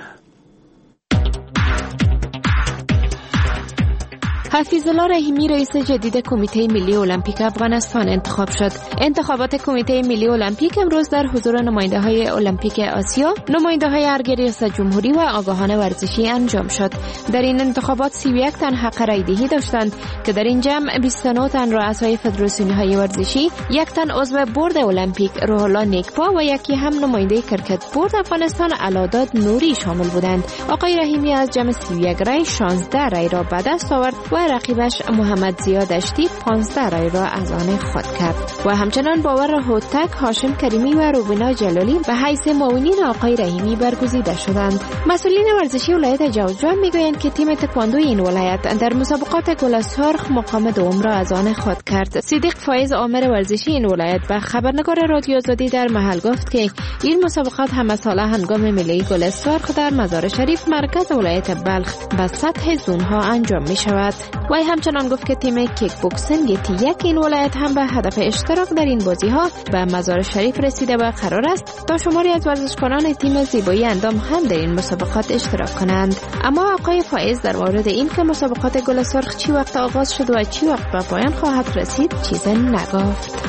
حفیظالله رحیمی رئیس جدید کمیته ملی المپیک افغانستان انتخاب شد. انتخابات کمیته ملی المپیک امروز در حضور نماینده‌های المپیک آسیا، نماینده‌های ارگ ریاست جمهوری و آگاهان ورزشی انجام شد. در این انتخابات 31 تن حق رای دهی داشتند که در این جمع 29 تن رؤسای فدراسیون‌های ورزشی، 1 تن عضو بورد المپیک روح الله نیکپا و یکی هم نماینده کرکت بورد افغانستان علاداد نوری شامل بودند. آقای رحیمی از جمع 31 رای 16 رای را به دست آورد و رقیبش محمد زیاد اشتی 15 رای را از آن خود کرد و همچنان باور هوتک، هاشم کریمی و روبینا جلالی به حیث معاونین آقای رحیمی برگزیده شدند. مسئولین ورزشی ولایت جوزجان میگویند که تیم تکواندو این ولایت در مسابقات گل سرخ مقام دوم را از آن خود کرد. صدیق فایز آمر ورزشی این ولایت به خبرنگار رادیو آزادی در محل گفت که این مسابقات همه ساله هنگام ملی گل سرخ در مزار شریف مرکز ولایت بلخ به سطح زونها انجام می شود. وی همچنان گفت که تیم کیک بوکسینگ تی1 این ولایت هم به هدف اشتراک در این بازی ها به مزار شریف رسیده و قرار است تا شماری از ورزشکاران تیم زیبایی اندام هم در این مسابقات اشتراک کنند. اما آقای فائز در مورد این که مسابقات گل سرخ چی وقت آغاز شد و چی وقت به پایان خواهد رسید چیزی نگفت.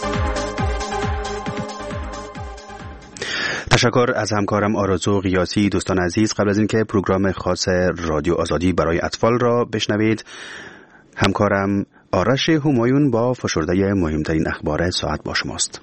تشکر از همکارم آرزو قیاسی. دوستان عزیز، قبل از اینکه پروگرام خاص رادیو آزادی برای اطفال را بشنوید، همکارم آرش همایون با فشرده مهمترین اخبار ساعت با شماست.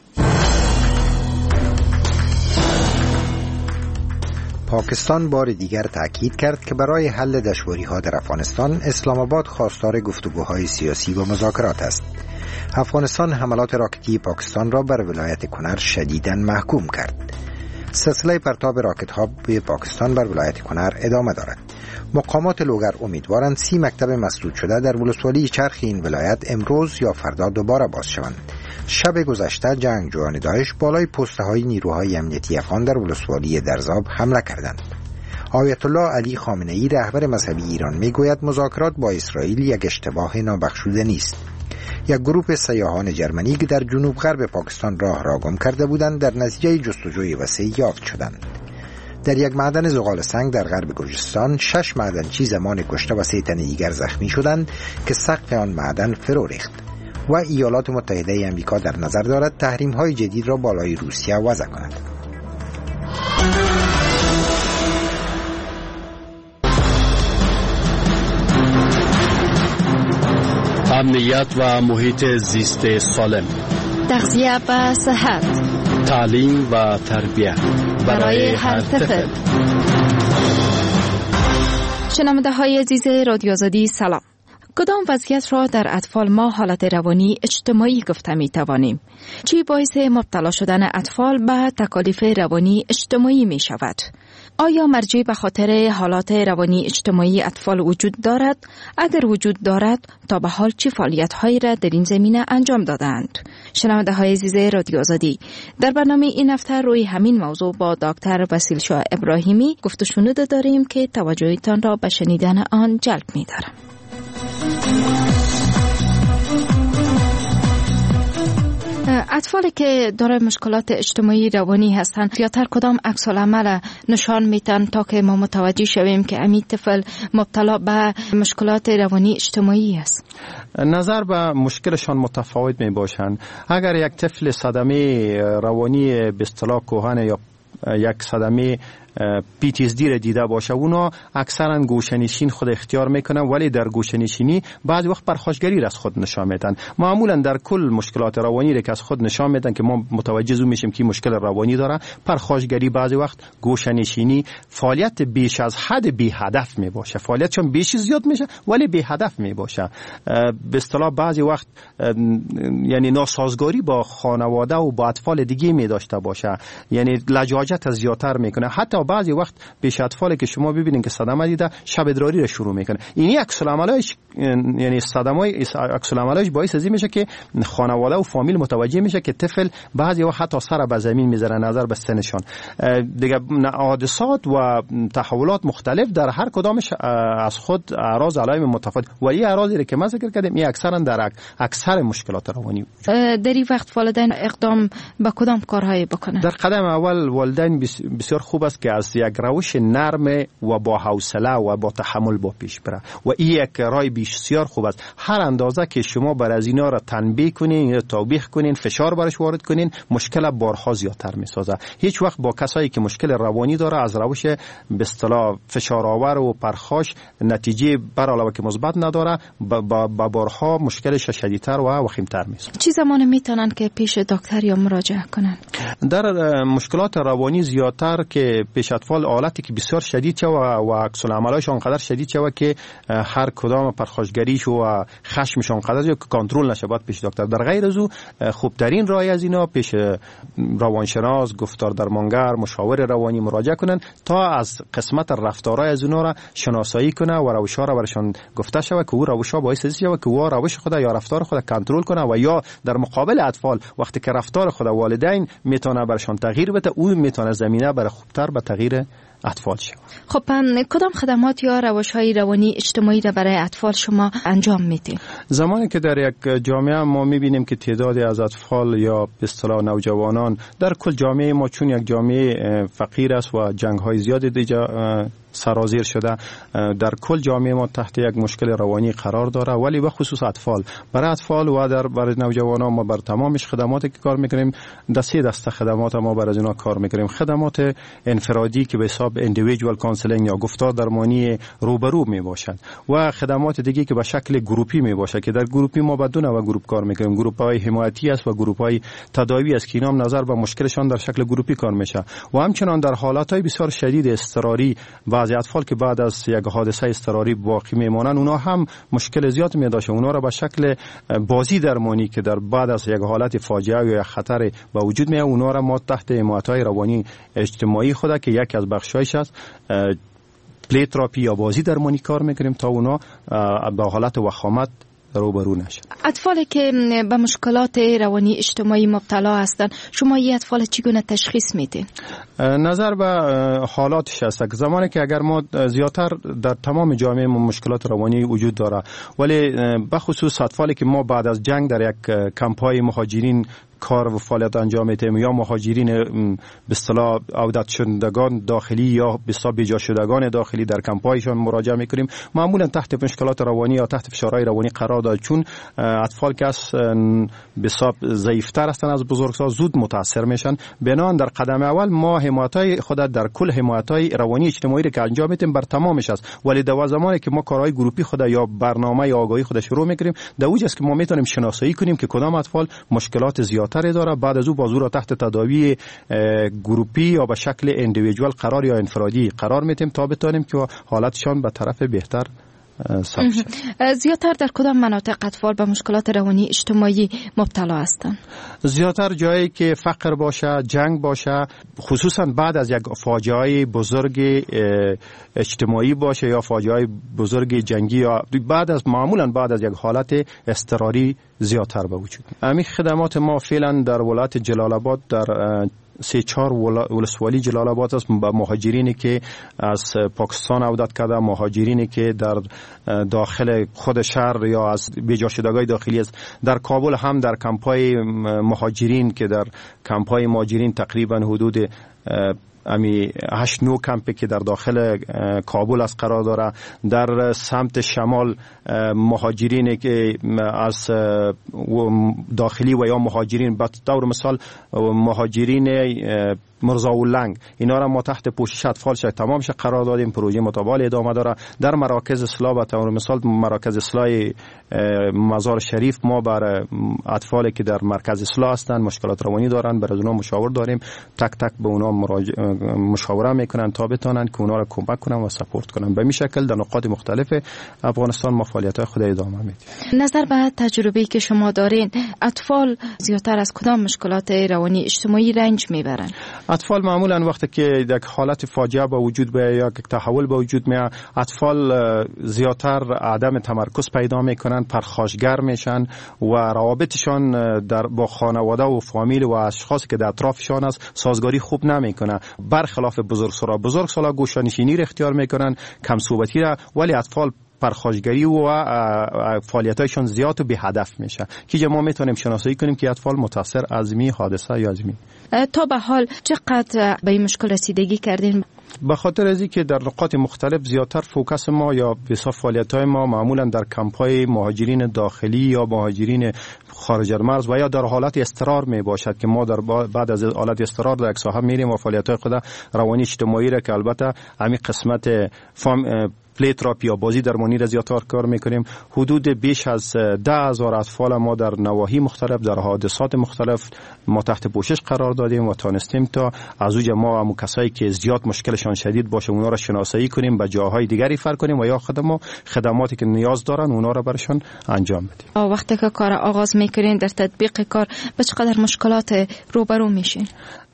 پاکستان بار دیگر تأکید کرد که برای حل دشواری‌ها در افغانستان اسلام آباد خواستار گفتگوهای سیاسی و مذاکرات است. افغانستان حملات راکتی پاکستان را بر ولایت کنر شدیداً محکوم کرد. سلسله پرتاب راکت‌ها به پاکستان بر ولایت کنر ادامه دارد. مقامات لوگر امیدوارند 30 مکتب مسدود شده در ولسوالی چرخ این ولایت امروز یا فردا دوباره باز شوند. شب گذشته جنگجویان داعش بالای پست‌های نیروهای امنیتی افغان در ولسوالی درزاب حمله کردند. آیت الله علی خامنه‌ای رهبر مذهبی ایران میگوید مذاکرات با اسرائیل یک اشتباه نابخشوده نیست. یک گروه سیاحان جرمنی که در جنوب غرب پاکستان راه را گم کرده بودند در نتیجه جستجوی وسیع یافت شدند. در یک معدن زغال سنگ در غرب گرجستان 6 معدنچی زمان کشته و 3 تن دیگر زخمی شدند که سقف آن معدن فرو ریخت و ایالات متحده آمریکا در نظر دارد تحریم‌های جدید را بالای روسیه وضع کند. امنیت و محیط زیست سالم، تغذیه و صحت، تعلیم و تربیت برای هر طفل. شنونده های عزیز رادیو آزادی سلام. کدام وضعیت را در اطفال ما حالت روانی اجتماعی گفته می توانیم؟ چی باعث مبتلا شدن اطفال به تکالیف روانی اجتماعی می شود؟ آیا مرجع به خاطر حالات روانی اجتماعی اطفال وجود دارد؟ اگر وجود دارد تا به حال چه فعالیت‌هایی را در این زمینه انجام دادند؟ شنونده های عزیز رادیو آزادی، در برنامه این هفته روی همین موضوع با دکتر وسیل شاه ابراهیمی گفت و شنود داریم که توجهتان را به شنیدن آن جلب می دارم. اطفالی که دارای مشکلات اجتماعی روانی هستند زیادتر کدام عکس العمل نشان میتن تا که ما متوجه شویم که امی طفل مبتلا به مشکلات روانی اجتماعی است؟ نظر به مشکلشان متفاوت می باشند. اگر یک طفل صدمه روانی به اصطلاح کهن یا یک صدمه PTSD را دیده باشه، اونا اکثرا گوشه‌نشین خود اختیار میکنن، ولی در گوشه‌نشینی بعضی وقت پرخاشگری را از خود نشان میدن. معمولا در کل مشکلات روانی را که از خود نشان میدن که ما متوجه میشیم که مشکل روانی داره، پرخاشگری، بعضی وقت گوشه‌نشینی، فعالیت بیش از حد بی هدف می باشه، فعالیتشون بیش زیاد میشه ولی بی هدف می باشه. به اصطلاح بعضی وقت یعنی ناسازگاری با خانواده و با اطفال دیگه می داشته باشه، یعنی لجاجت زیادتر میکنه. حتی بعضی وقت پیش اطفالی که شما ببینین که صدمه دیده شب ادراری را شروع میکنه. این عکس العملش، یعنی صدمه عکس العملش باعث از این میشه که خانواده و فامیل متوجه میشه که طفل بعضی وقت حتی سر به زمین میذاره نظر به سنشون. دیگه حادثات و تحولات مختلف در هر کدامش از خود اعراض علائم متفاوت، و این اعراضی که من ذکر کردم این اکثرا در اکثر مشکلات روانی. در این وقت والدین اقدام به کدام کارهایی بکنن؟ در قدم اول والدین بسیار خوب است که از یک روش نرم و با حوصله و با تحمل با پیش بره، و این یک راه بسیار خوب است. هر اندازه که شما بر از اینا را تنبیه کنین یا توبیخ کنین، فشار برش وارد کنین، مشکل بارها زیادتر میسازه. هیچ وقت با کسایی که مشکل روانی داره از روش به اصطلاح فشار آور و پرخاش نتیجه بر علاوه که مثبت نداره، با بارها مشکلش شدیدتر و وخیمتر میشه. چه زمان میتونن که پیش دکتر یا مراجعه کنن؟ در مشکلات روانی زیادتر که پیش اطفال حالتی که بسیار شدید شوه و عکس العملش آنقدر شدید شوه که هر کدام پرخاشگریش و خشمش آنقدر که کنترل نشه، باید پیش دکتر. در غیر از او خوبترین راه از اینا پیش روانشناس، گفتار درمانگر، مشاور روانی مراجعه کنن تا از قسمت رفتارهای از اونا را شناسایی کنه و روش‌ها را برشان گفته شود که او روش‌ها باعث از شود که او روش خود یا رفتار خود کنترل کنه، و یا در مقابل اطفال وقتی که رفتار خود والدین میتونه برشان تغییر بده، او میتونه زمینه برای خوبتر به تغییر اطفال شود. خب کدام خدمات یا روش‌های روانی اجتماعی را برای اطفال شما انجام میدید؟ زمانی که در یک جامعه ما میبینیم که تعدادی از اطفال یا به اصطلاح نوجوانان در کل جامعه ما، چون یک جامعه فقیر است و جنگ‌های زیادی دیگه سرازیر شده، در کل جامعه ما تحت یک مشکل روانی قرار داره، ولی به خصوص اطفال. برای اطفال و برای نوجوانان ما بر تمامش خدماتی که کار میکنیم، سه دسته خدمات ما برای اینا کار میکنیم. خدمات انفرادی که به حساب individual counseling یا گفتار درمانی روبرو می باشد، و خدمات دیگه که به شکل گروپی می باشه که در گروپی ما با دو نوع گروپ کار میکنیم. گروپ‌های حمایتی است و گروپ‌های تداوی است که اینا نظر به مشکلشان در شکل گروپی کار میشه. و همچنان در حالات‌های بسیار شدید اضطراری بعضی اطفال که بعد از یک حادثه اضطراری باقی میمانند، اونا هم مشکل زیاد میداشت. اونا را به شکل بازی درمانی که در بعد از یک حالت فاجعه یا خطر به وجود میاد، اونا را ما تحت حمایت‌های روانی اجتماعی خود که یکی از بخشایش است پلی تراپی یا بازی درمانی کار میکنیم تا اونا به حالت وخامت روبرو نشن. اطفالی که به مشکلات روانی اجتماعی مبتلا هستند، شما این اطفال چگونه تشخیص میدین؟ نظر به حالاتش است. زمانی که اگر ما زیادتر در تمام جامعه مشکلات روانی وجود داره، ولی به خصوص اطفالی که ما بعد از جنگ در یک کمپ‌های مهاجرین کار و فعالیت انجام میدیم، یا مهاجرین به اصطلاح عودت شدگان داخلی یا به حساب بیجا شدگان داخلی در کمپ‌هایشان مراجعه میکنیم، معمولا تحت مشکلات روانی یا تحت فشارهای روانی قرار دارد، چون اطفال که به حساب ضعیف‌تر هستند از بزرگسال زود متاثر میشن. بنابراین در قدم اول ما حمایت‌های خود در کل حمایت‌های روانی اجتماعی که انجام میدیم بر تمامش است، ولی در زمانی که ما کارهای گروپی خود یا برنامه آگاهی خود شروع میکنیم، در اوج است که ما میتونیم شناسایی کنیم که کدام اطفال مشکلات زیادتری داره. بعد از او بازو را تحت تداوی گروپی یا به شکل اندیویدوال قرار یا انفرادی قرار میدیم تا بتونیم که حالتشان به طرف بهتر صرف شد. زیادتر در کدام مناطق اطفال به مشکلات روانی اجتماعی مبتلا هستند؟ زیادتر جایی که فقر باشه، جنگ باشه، خصوصا بعد از یک فاجعه بزرگ اجتماعی باشه یا فاجعه بزرگ جنگی، یا معمولا بعد از یک حالت اضطراری زیادتر به وجود. همین خدمات ما فعلا در ولایت جلال آباد در 3-4 ولسوالی جلال آباد است، با مهاجرینی که از پاکستان عودت کرده، مهاجرینی که در داخل خود شهر یا از بیجا شدگان داخلی است. در کابل هم در کمپ‌های مهاجرین که در کمپ‌های مهاجرین تقریبا حدود 8-9 کمپی که در داخل کابل از قرار داره. در سمت شمال مهاجرین که از داخلی و یا مهاجرین، به طور مثال مهاجرین مرزاولنگ، اینا را ما تحت پوشش اطفال تمامش قرار دادیم. پروژه متوالی ادامه داره. در مراکز اصلاح به طور مثال مراکز اصلاح مزار شریف ما بر اطفالی که در مرکز اصلاح هستند مشکلات روانی دارن، برای اونها مشاور داریم، تک تک به اونها مشاوره میکنن تا بتونن که اونها را کمک کنن و سپورت کنن. به این شکل در نقاط مختلف افغانستان ما فعالیت‌های خود ادامه میدیم. نظر به تجربه‌ای که شما دارین، اطفال زیاتر از کدام مشکلات روانی اجتماعی رنج میبرن؟ اطفال معمولا وقتی که یک حالت فاجعه به وجود بیاید یا یک تحول به وجود میاد، اطفال زیاتر عدم تمرکز پیدا میکنن، پرخاشگر میشن و روابطشان با خانواده و فامیل و اشخاصی که در اطرافشان است سازگاری خوب نمیکنه. برخلاف بزرگسالا گوشه‌نشینی را اختیار میکنن، کم صحبتی را، ولی اطفال پرخاشگری و فعالیتایشان زیاد و بی هدف میشه که ما میتونیم شناسایی کنیم که اطفال متاثر از می حادثه یا از می. تا به حال چقدر به این مشکل رسیدگی کردین؟ به خاطر از اینکه در نقاط مختلف زیاتر فوکس ما یا بسیار فعالیت‌های ما معمولا در کمپ‌های مهاجرین داخلی یا مهاجرین خارج از مرز و یا در حالت اضطرار می باشد که ما در بعد از حالت اضطرار در یک ساحه میریم و فعالیت‌های خود روانی اجتماعی را که البته همین قسمت پلی تراپی یا بازی درمانی را زیاتر کار میکنیم. حدود بیش از 10,000 اطفال ما در نواحی مختلف در حادثات مختلف ما تحت پوشش قرار دادیم و تانستیم تا از اوج ما و کسایی که زیاد مشکلشان شدید باشه اونا را شناسایی کنیم، به جاهای دیگری فرق کنیم و یا خدماتی که نیاز دارن اونا را برشان انجام بدیم. وقتی که کار آغاز میکنین در تطبیق کار به چقدر مشکلات روبرو میشین؟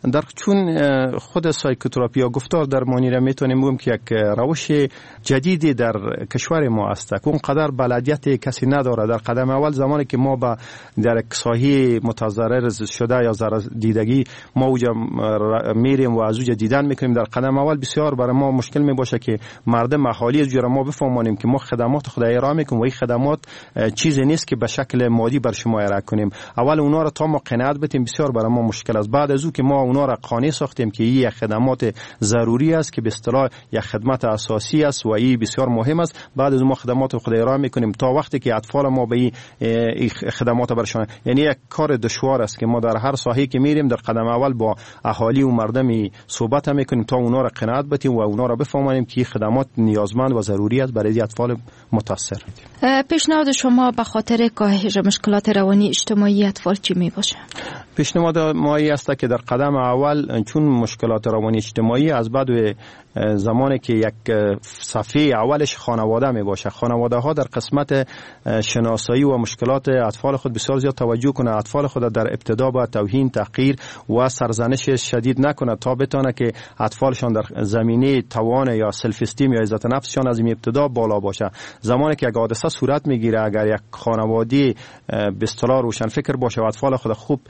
چون خود سایکوتراپی یا گفتار درمانی را میتونیم بگیم که یک روش جدیدی در کشور ما است که اونقدر بلدیت کسی نداره. در قدم اول زمانی که ما در یک ساحه متضرر شده یا ضرر دیدگی ما اوجا میریم و از اوجا دیدن میکنیم، در قدم اول بسیار برای ما مشکل میباشه که مردم محلی از جوره ما بفهمانیم که ما خدمات خود ارائه میکنیم و این خدمات چیزی نیست که به شکل مادی بر شما ارائه کنیم. اول اونا را تا ما قناعت بدیم بسیار برای ما مشکل است. بعد از او که ما اونا را قانع ساختیم که این خدمات ضروری است که به اصطلاح یک خدمت اساسی است و این بسیار مهم است، بعد از ما خدمات خود ارائه میکنیم تا وقتی که اطفال ما به این خدمات برشان. یعنی یک کار دشوار است که ما در هر ساحه‌ای که میریم در قدم اول با اهالی و مردمی صحبت میکنیم تا اونا را قناعت بدیم و اونا را بفهمانیم که خدمات نیازمند و ضروری است برای اطفال متاثر. پیشنهاد شما به خاطر کاهش مشکلات روانی اجتماعی اطفال چی میباشه؟ پیشنهاد ما است که در قدم اول چون مشکلات روانی اجتماعی از بعد زمانی که یک صفحه اولش خانواده می باشه، خانواده ها در قسمت شناسایی و مشکلات اطفال خود بسیار زیاد توجه کنه، اطفال خود در ابتدا با توهین، تحقیر و سرزنش شدید نکنه تا بتونه که اطفالشان در زمینه توان یا سلف استیم یا عزت نفسشان از این ابتدا بالا باشه. زمانی که یک حادثه صورت میگیره، اگر یک خانواده به اصطلاح روشن فکر باشه و اطفال خود خوب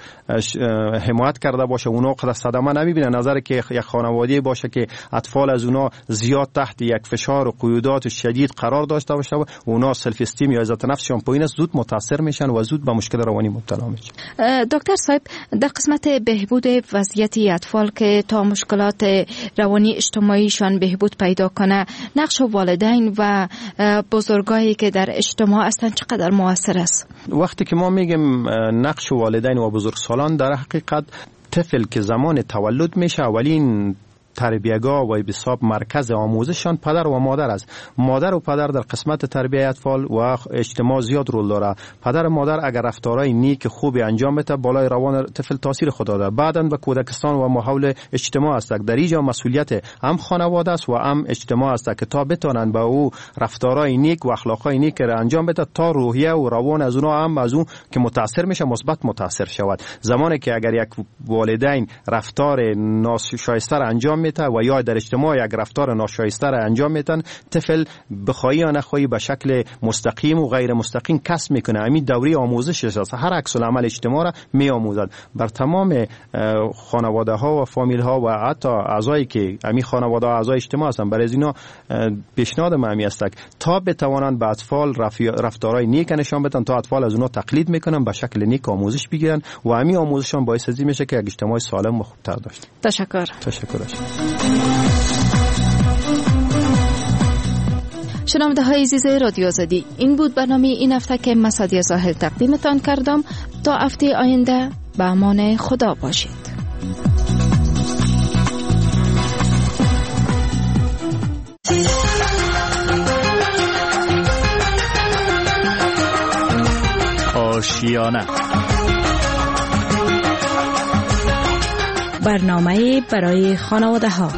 حمایت کرده باشه، اونا قدر صدمه نمیبینه. نظر که یک خانواده باشه که اطفال از اونا زیاد تحت یک فشار و قیودات شدید قرار داشته باشه و اونا سلف استیم یا عزت نفسشون پایین است، زود متاثر میشن و زود به مشکل روانی مبتلا میشن. دکتر صاحب، در قسمت بهبود وضعیت اطفال که تا مشکلات روانی اجتماعیشان بهبود پیدا کنه، نقش والدین و بزرگایی که در اجتماع هستند چقدر موثر است؟ وقتی که ما میگیم نقش والدین و بزرگسالان، در حقیقت طفل که زمان تولد میشه اولین تربیه‌گاه و بساب مرکز آموزششان پدر و مادر است. مادر و پدر در قسمت تربیت اطفال و اجتماع زیاد رول داره. پدر و مادر اگر رفتارهای نیک خوبی انجام بده بالای روان طفل تاثیر خود داره. بعداً به کودکستان و ماحول اجتماع است. در اینجا مسئولیت هم خانواده است و هم اجتماع است که تا بتونن به او رفتارهای نیک و اخلاقهای نیک را انجام بده تا روحیه و روان از اونها هم از اون که متاثر میشه مثبت متاثر شود. زمانی که اگر یک والدین رفتار ناشایسته را انجام میده و یا در اجتماع یک رفتار ناشایسته را انجام میدن، طفل بخواهی یا نخواهی به شکل مستقیم و غیر مستقیم کسب میکنه. همین دوره آموزش است. هر عکس العمل اجتماع را میآموزد. بر تمام خانواده ها و فامیل ها و حتی اعضایی که همین خانواده ها اعضای اجتماع هستند، برای اینا پیشنهاد من است تا بتوانند به اطفال رفتارهای نیک نشان بدن تا اطفال از اونها تقلید میکنن، به شکل نیک آموزش بگیرن و همین آموزششان باعث از این میشه که یک اجتماع سالم و خوبتر داشته. تشکر. شنونده های عزیز رادیو آزادی، این بود برنامه این هفته که من سعدیه زاهد تقدیمتان کردم. تا هفته آینده به امان خدا باشید. آشیانه، برنامه برای خانواده ها.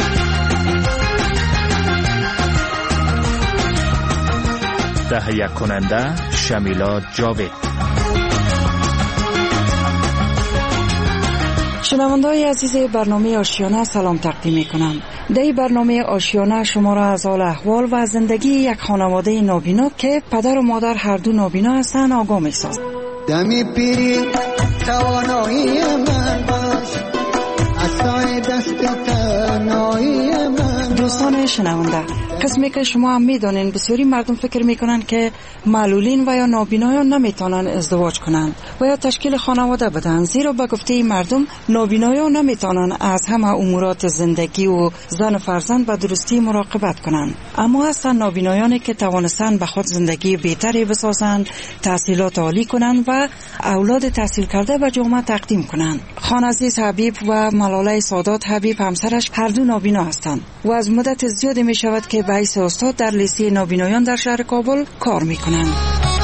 تهیه کننده شمیلا جاوید. شنونده‌های عزیز برنامه آشیانه سلام تقدیم می‌کنم. در این برنامه آشیانه شما را از حال احوال و زندگی یک خانواده نابینا که پدر و مادر هر دو نابینا هستند آگاه می‌سازم. دمی پیری توانایی من باش، عصای دست تنهایی من. دوستان شنونده، قسمی که شما هم میدانین بسیاری مردم فکر میکنن که معلولین و یا نابینایان نمیتونن ازدواج کنن و یا تشکیل خانواده بدن، زیرا به گفته مردم نابینایان نمیتونن از همه امورات زندگی و زن و فرزند به درستی مراقبت کنن، اما هستن نابینایانی که توانستن به خود زندگی بهتری بسازند، تحصیلات عالی کنن و اولاد تحصیل کرده به جامعه تقدیم کنن. خانعزیز حبیب و ملاله سادات حبیب همسرش هر دو نابینا هستند و از مدت زیادی می شود که به حیث استاد در لیسه نابینایان در شهر کابل کار می کنند.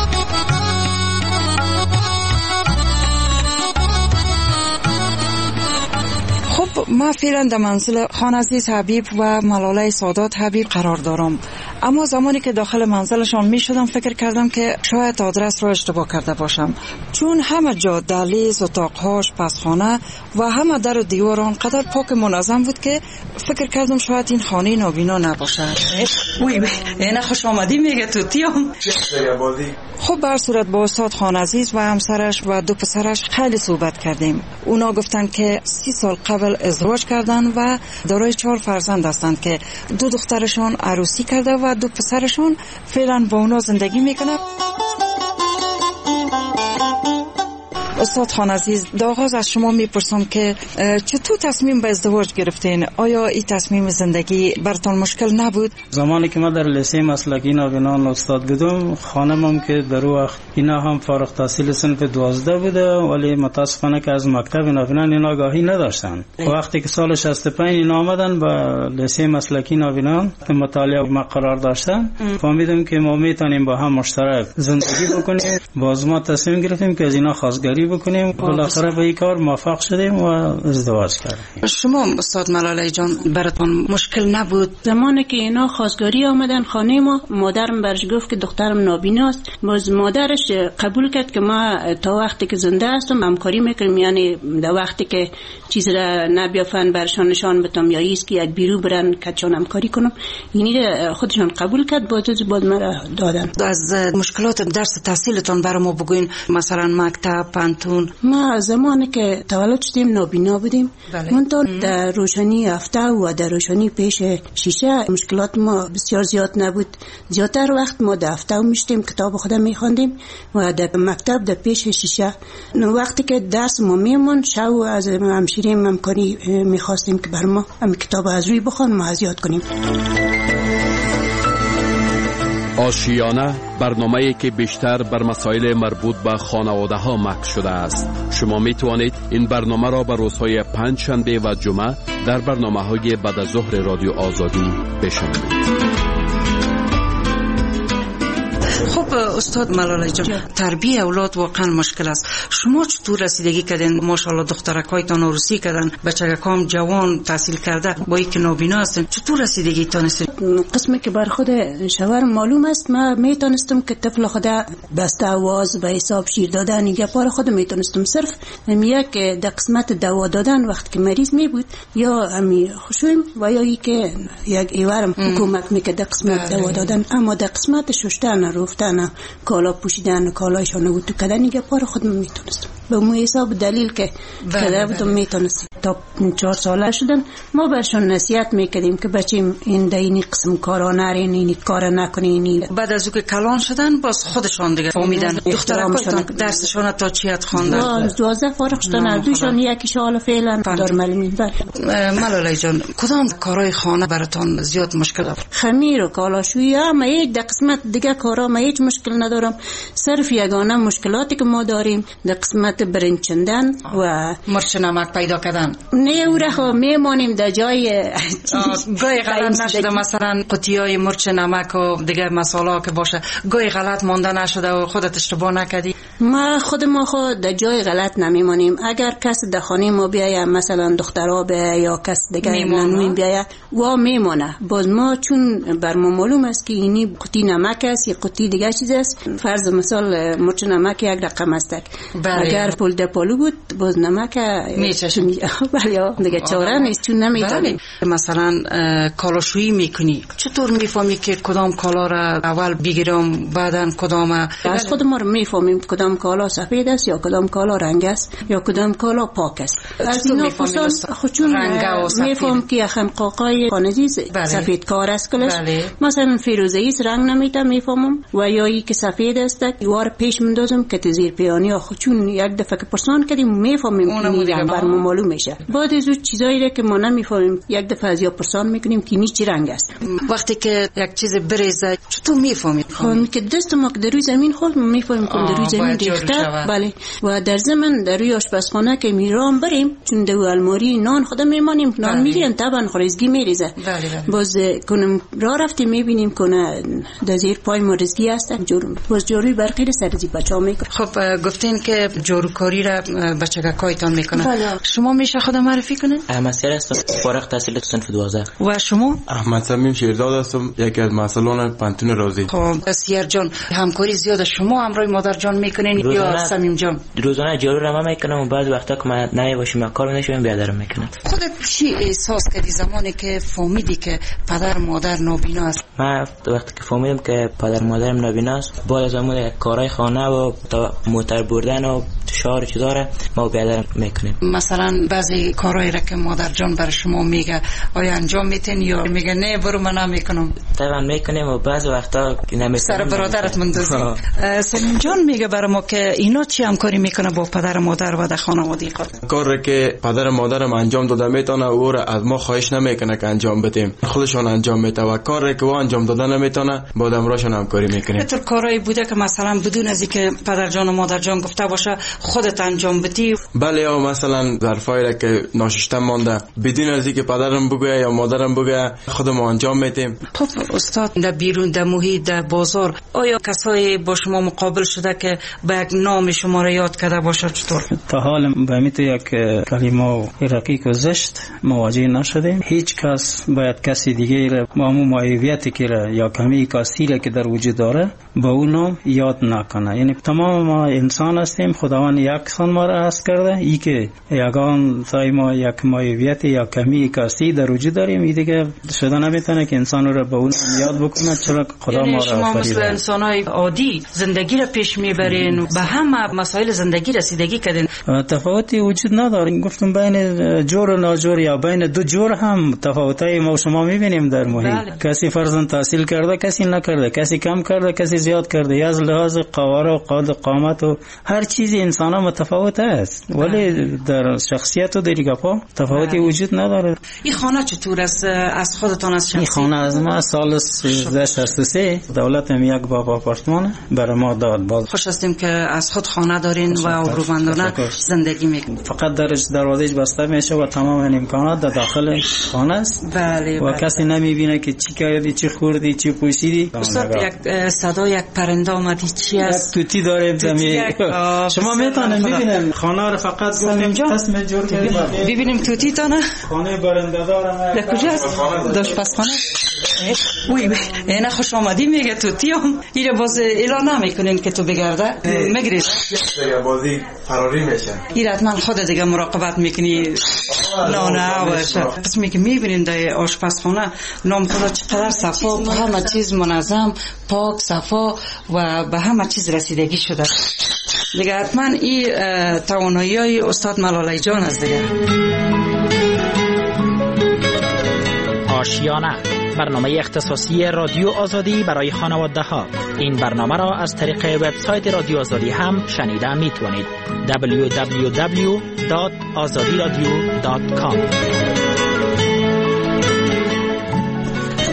خب ما فعلا در منزل خانعزیز حبیب و ملاله سادات حبیب قرار دارم، اما زمانی که داخل منزلشان می شدم فکر کردم که شاید آدرس را اشتباه کرده باشم، چون همه جا دهلیز، اتاقهاش، پسخانه و همه در و دیوار آنقدر پاک منظم بود که فکر کردم شاید این خانه نابینا نباشد. وی اینا خوش آمدی میگه توتیام. خب بر صورت با استاد خانعزیز و همسرش و دو پسرش خیلی صحبت کردیم. اونا گفتن که 30 سال قبل ازدواج کردن و دارای 4 فرزند هستند که 2 دخترشون عروسی کرده و 2 پسرشون فعلا با اونا زندگی میکنه. استاد خانعزیز، در آغاز از شما میپرسم که چطور تصمیم به ازدواج گرفتین؟ آیا این تصمیم زندگی براتون مشکل نبود؟ زمانی که من در لیسه مسلکی نابینان استاد بودم، خانمم که در وقت اینا هم فارغ التحصیل صنف 12 بوده، ولی متاسفانه که از مکتب نابینان اینا آگاهی نداشتن. وقتی که سال 65 اینا آمدن به لیسه مسلکی نابینان مطالعه ما قرار داشتن، فهمیدم که ما میتونیم با هم مشترک زندگی بکنیم. باز ما تصمیم گرفتیم که از اینا خواستگاری بکنیم. بالاخره به این کار موفق شدیم و ازدواج کردیم. شما استاد ملاله جان براتون مشکل نبود؟ زمانی که اینا خواستگاری آمدن خانه ما، مادرم برش گفت که دخترم نابیناست. باز مادرش قبول کرد که ما تا وقتی که زنده هستم همکاری میکنیم، یعنی در وقتی که چیز را نبیافن برشان نشان بدم یا ایست که یک بیرو برن کچان همکاری کنم، یعنی خودشان قبول کرد. بعد ما دادن. از مشکلات درس تحصیلتون برامو بگوین، مثلا مکتب، پانتون. ما زمانی که تولد شدیم نابینا بودیم، منتها در روشنی هفته و در روشنی پیش شیشه مشکلات ما بسیار زیاد نبود. زیادتر وقت ما در هفته میشتیم کتاب خودم میخواندیم و در مکتب در پیش شیشه. وقتی که درس ما میمون شو از همشیره همکاری میخواستیم که بر ما هم کتاب از روی بخوان ما از یاد کنیم. آشیانه، برنامه‌ای که بیشتر بر مسائل مربوط به خانواده ها مکس شده است. شما می توانید این برنامه را به روزهای پنجشنبه و جمعه در برنامه‌های بعد از ظهر رادیو آزادی بشنوید. خب استاد ملاله جان، تربیت اولاد واقعا مشکل است. شما چطور رسیدگی کردین؟ ماشاءالله دخترکایتان عروسی کردن، بچگکام جوان تحصیل کرده، با اینکه نابینا هستن، چطور رسیدگی تونستین؟ قسمی که بر خود شوهر معلوم است، ما میتونستم که طفل خود بسته آواز به حساب شیر دادن یا پار خود میتونستم صرف یک در قسمت دوا دادن وقتی که مریض می بود یا همی خوشویم و یا که یک ایوارم کمک میکرد در قسمت دوا دادن، اما در قسمت ششتن رفتن کالا پوشیدن کالایشان و تو کردن یا پار خود میتونستم به اون حساب دلیل که کده بودم میتونستم. تا 4 ساله شدن ما برشان نصیحت میکردیم که بچیم این دینی قسم کارا نرین، این کار نکنین. بعد از اون که کلان شدن باز خودشان دیگه فهمیدن دخترکایتان درسشون تا چیت خواندن؟ 12 فارغ شدن، از دوشان یکی شال فعلا دار معلومین. ملاله جان، کدام کارهای خانه براتون زیاد مشکل بود؟ خمیر و کالاشویی، اما یک در قسمت دیگه کارا ما هیچ مشکل ندارم. صرف یگانه مشکلاتی که ما داریم در قسمت صورت برنج چندن و مرچ نمک پیدا کردن. نه او را میمانیم در جای گاهی غلط نشده مثلا قطیای مرچ نمک و دیگه مساله که باشه گاهی غلط مانده نشده و خودت اشتباه نکردی؟ ما خود در جای غلط نمیمانیم. اگر کس در خانه ما بیایه مثلا دخترها بیایه یا کس دیگه نانوین بیایه و میمانه باز ما چون بر ما معلوم است که اینی قطی نمک است یا قطی دیگه چیز است. فرض مثال مرچ نمک یک رقم است. اگر پول ده پولو بود باز نمک میچشم. بله دیگه چاره نیست چون نمیتونی. مثلا کالاشویی میکنی چطور میفهمی که کدام کالا را اول بگیرم بعدن کدام؟ از خود ما میفهمیم کدام کالا سفید است یا کدام کالا رنگ است یا کدام کالا پاک است. از اینا خصوصا خودشون میفهم که خمقاقای خانزی سفید کار است کلش. مثلا فیروزه‌ای رنگ نمیتم میفهمم و یا ای که سفید است یوار پیش مندازم که تزیر پیانی خودشون یک دفعه که پرسان کردیم میفهمیم که رنگ بر ما معلوم میشه. بعد از اون چیزایی که ما نمیفهمیم یک دفعه از یا پرسان میکنیم که چی رنگ است. وقتی که یک چیز بریزه چطور میفهمید؟ که دست ما که در روی زمین خورد میفهمیم که در روی زمین ریخته. بله و در زمین در روی آشپزخانه که میرام بریم چون در الماری نان خود میمانیم نان میگیرن طبعا خورزگی میریزه. باز کنم راه رفتیم میبینیم کنه در زیر پای ما رزگی هست باز جاروی برقی سرزی بچه‌ها میکنه. خب گفتین که جاروکاری را بچگکایتان میکنه. شما میشه خود معرفی کنین؟ احمد سیر هستم فارغ التحصیل صنف 12. و شما؟ احمد صمیم شیرداد هستم یکی از مسئولان پانتون رازی. خب سیر جان همکاری زیاد شما همراه مادر جان میکنین یا صمیم جان؟ روزانه جارو را من میکنم و بعض وقتا که من نمیباشم یا کار نشم بیادرم میکنم. خودت چی احساس کردی زمانی که فهمیدی که پدر مادر نابینا است؟ من وقتی که فهمیدم که پدر مادرم نابینا است بعد از اون کارهای خانه و موتر بردن و شعار چی داره ما بیادرم میکنیم. مثلا بعضی کارهایی را که مادر جان برای شما میگه آیا انجام میتین یا میگه نه برو من نمیکنم؟ طبعا میکنیم و بعضی وقتا نمیکنیم. سر برادرت مندازی. سلیم جان میگه برای ما که اینا چی همکاری میکنه با پدر مادر و در خانواده خود؟ کاری که پدر مادرم انجام داده میتونه او را از ما خواهش نمیکنه که انجام بدیم خودشون انجام میده و کاری که او انجام داده نمیتونه با آدمراشون همکاری میکنه. چطور کارایی بوده که مثلا بدون از اینکه پدر جان و مادر جان گفته باشه خودت انجام بدی؟ بله یا مثلا ظرفایی را که ناشسته مانده بدون از اینکه پدرم بگه یا مادرم بگه خودم انجام میدیم. خب استاد در بیرون در محیط در بازار آیا کسایی با شما مقابل شده که به یک نام شما را یاد کرده باشه؟ چطور؟ تا حال به میت یک کلمه رقیق و زشت مواجه نشدیم. هیچ کس باید کسی دیگه را با همون معیوبیتی که یا کمی کاسیره که در وجود داره با اون نام یاد نکنه. یعنی تمام ما انسان هستیم خداوند یکسان ما را هست کرده ای که یگان تای ما یک معیوبیت یا کمی کاسی در وجود داریم این دیگه شده نمیتونه که انسان رو با اون یاد بکنه چرا خدا ما را شما مثل انسانای عادی زندگی را پیش میبرین به همه مسائل زندگی رسیدگی کردین. تفاوتی وجود نداره. گفتم بین جور و ناجور یا بین دو جور هم تفاوتای ما شما میبینیم در محیط. کسی فرضاً تحصیل کرده کسی نکرده کسی کم کرده کسی زیاد کرده یا از لحاظ قواره و قامت و هر چیزی انسان ها متفاوت است ولی در شخصیت و دیگه تفاوتی وجود نداره. این خانه چطور است از خودتان از شخصی؟ این خانه از ما سال 1363 دولت هم یک باب آپارتمان برای ما داد. باز خوش هستیم که از خود خانه دارین و ابرومندانه زندگی میکنین. فقط دروازه‌اش بسته میشه و تمام امکانات در داخل خانه است. بله و کسی نمیبینه که چی کردی چی خوردی چی پوشیدی. استاد یک صدا یک پرنده اومدی چی است؟ توتی داریم زمین. شما میتونید ببینید خانه رو فقط قسم جور کردیم. ببینیم توتی تانه خانه برنده دارم. در کجاست؟ داش پس خانه. وی اینا خوش آمدی میگه توتی هم اینو باز اعلان نمیکنین که تو بگرده میگیری دیگه بازی فراری میشه. این حتما خود دیگه مراقبت میکنی نه باشه. پس میگه میبینین در آشپزخانه نام خدا چقدر صفا همه چیز منظم پاک صفا و به همه چیز رسیدگی شده دیگه. حتما این توانایی استاد ملاله جان است دیگه. آشیانه برنامه اختصاصی رادیو آزادی برای خانواده ها. این برنامه را از طریق وبسایت رادیو آزادی هم شنیده می توانید. www.azadiradio.com.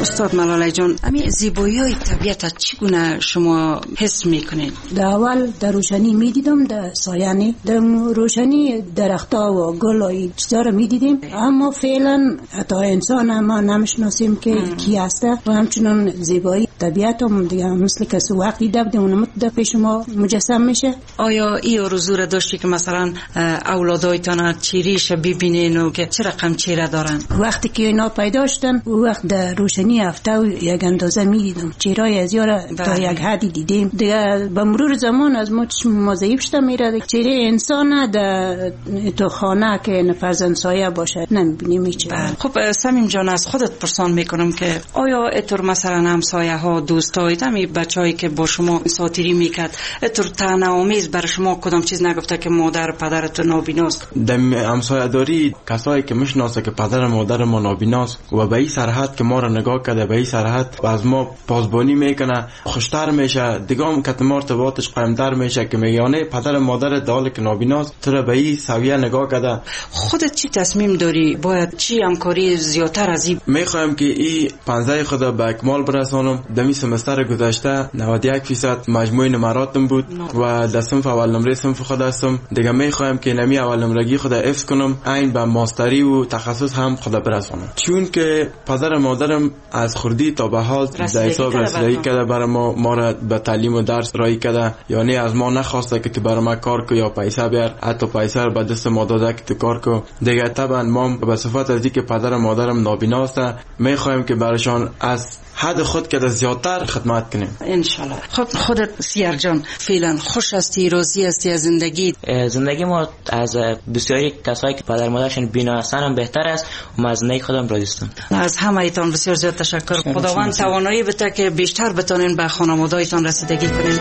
استاد ملاله جان، همین زیبایی های طبیعت چگونه شما حس میکنید؟ در اول در روشنی میدیدم، در سایه در روشنی درختها و گل های چیزا رو میدیدیم، اما فعلا حتی انسان ما نمیشناسیم که کی هسته و همچنان زیبایی طبیعت هم دیگه مثل کسی وقتی دیدم اونم در پیش ما مجسم میشه. آیا این آرزو را داشتی که مثلا اولادایتان چیریش ببینین و که چه رقم چهره دارن؟ وقتی که اینا پیدا شدن او وقت در روشنی هفته و یک اندازه میدیدم چهره از یارا تا یک حدی دیدیم. دیگه به مرور زمان از ما چشم ما ضعیف شده میره، چهره انسان در تو خانه که فرزند سایه باشه نمیبینیم هیچ. خب صمیم جان، از خودت پرسان میکنم که آیا اتور مثلا همسایه ها، دوستای دمی بچه‌ای که با شما ساتیری میکرد اتور طعنه‌آمیز برای شما کدام چیز نگفته که مادر پدرت نابیناست؟ دم همسایه داری کسایی که میشناسه که پدر مادر ما نابیناست و به این سرحد که ما را نگاه کرده، به این سرحد و از ما پاسبانی میکنه، خوشتر میشه دیگه، هم که مرتباتش قایم‌تر میشه که میگه پدر مادر دال که نابیناست تو را به این سویه نگاه کرده. خودت چی تصمیم داری؟ باید چی همکاری زیادتر از این؟ میخوایم که این پنزه خود به اکمال برسانم. دمی سمستر گذشته 91% مجموع نمراتم بود و در صنف اول نمره صنف خود هستم. دیگه میخوایم که نمی اول نمرگی خود حفظ کنم، عین به ماستری و تخصص هم خود برسانم، چون که پدر مادرم از خردی تا به حال در حساب رسیدگی کرده برای ما را به تعلیم و درس رایی کرده، یعنی از ما نخواسته که تو برای ما کار کو یا پیسه بیار، حتی پیسه رو به دست ما داده که تو کار کو. دیگه طبعا ما به صفت از اینکه پدر مادرم نابیناست میخوایم که برایشان از حد خود که زیادتر خدمت کنیم انشالله. خب خودت سیار جان فعلا خوش هستی، راضی هستی از زندگی؟ زندگی ما از بسیاری کسایی که پدر مادرشون بینا هستن هم بهتر است و من از زندگی خودم راضی هستم. از همه ایتان بسیار زیاد تشکر. خداوند توانایی بده که بیشتر بتونین به خانواده‌تان رسیدگی کنین.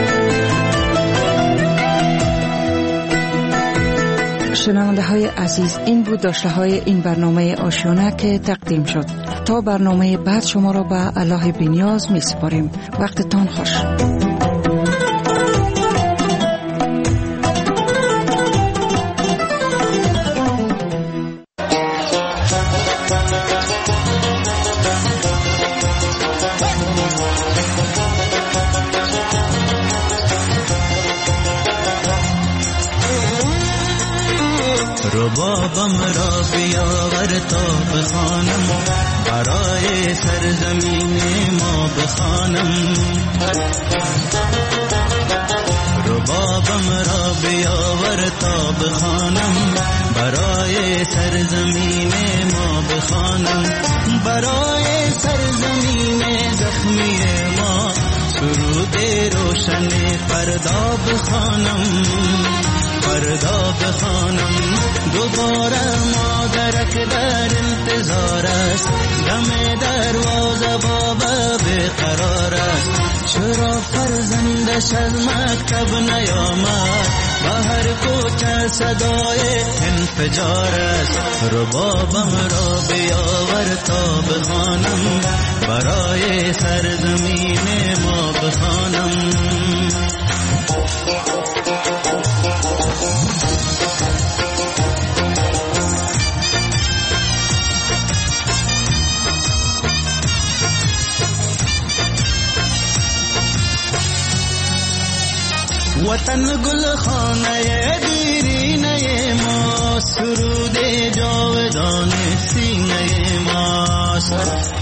شنونده های عزیز، این بود داشته های این برنامه آشیانه که تقدیم شد. تا برنامه بعد شما را به الله بی‌نیاز می سپاریم. وقتتان خوش. ربابم را بیاور تا بخوانم، برای سرزمین ما بخوانم. ربابم را بیاور تا بخوانم، برای سرزمین ما بخوانم. برای سرزمین زخمی ما سرود روشن فردا بخوانم، فردا بخوانم. دوباره مادرک در انتظار است، دم دروازه بابا بقرار است. چرا فرزندش از مکتب نیامد، به هر کوچه صدای انفجار است. ربابم را بیاور تا بخوانم، برای سرزمین ما بخوانم. وطن گل خانه دیرینه ما، سرود جاودان سینه ماست.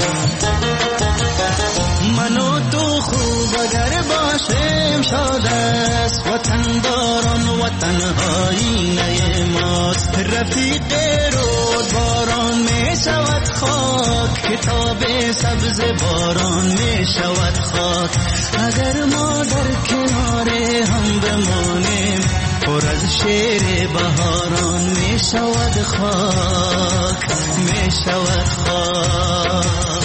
من و تو خوب اگر باشیم شاد است، وطن داران وطن آینه ماست. رفیق رود باران می شود خاک، کتاب سبز باران می شود خاک. اگر ما در کنار هم بمانیم، پر از شعر بهاران می شود خاک، می شود خاک.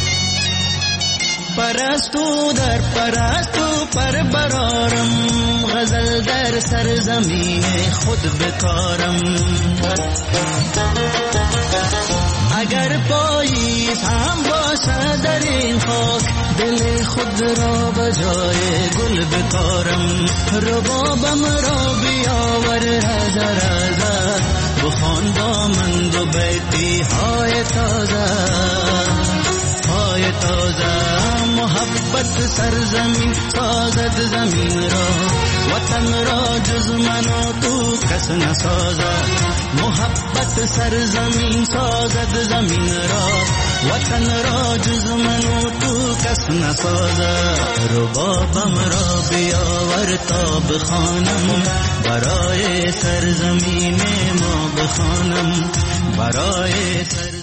پرستو در پرستو پر برارم، غزل در سرزمین خود بکارم. اگر پاییز هم باشه در این خاک دل خود را به جای گل بکارم. ربابم را بیاور رزه رزه بخوان با من دو بیتی های تازه های تازه. محبت سرزمین سازد زمین را وطن را جز من و تو کس نسازد. محبت سرزمین سازد زمین را وطن را جز من و تو کس نسازد. ربابم را بیاور تا بخوانم برای سرزمین ما بخوانم برای سرزمین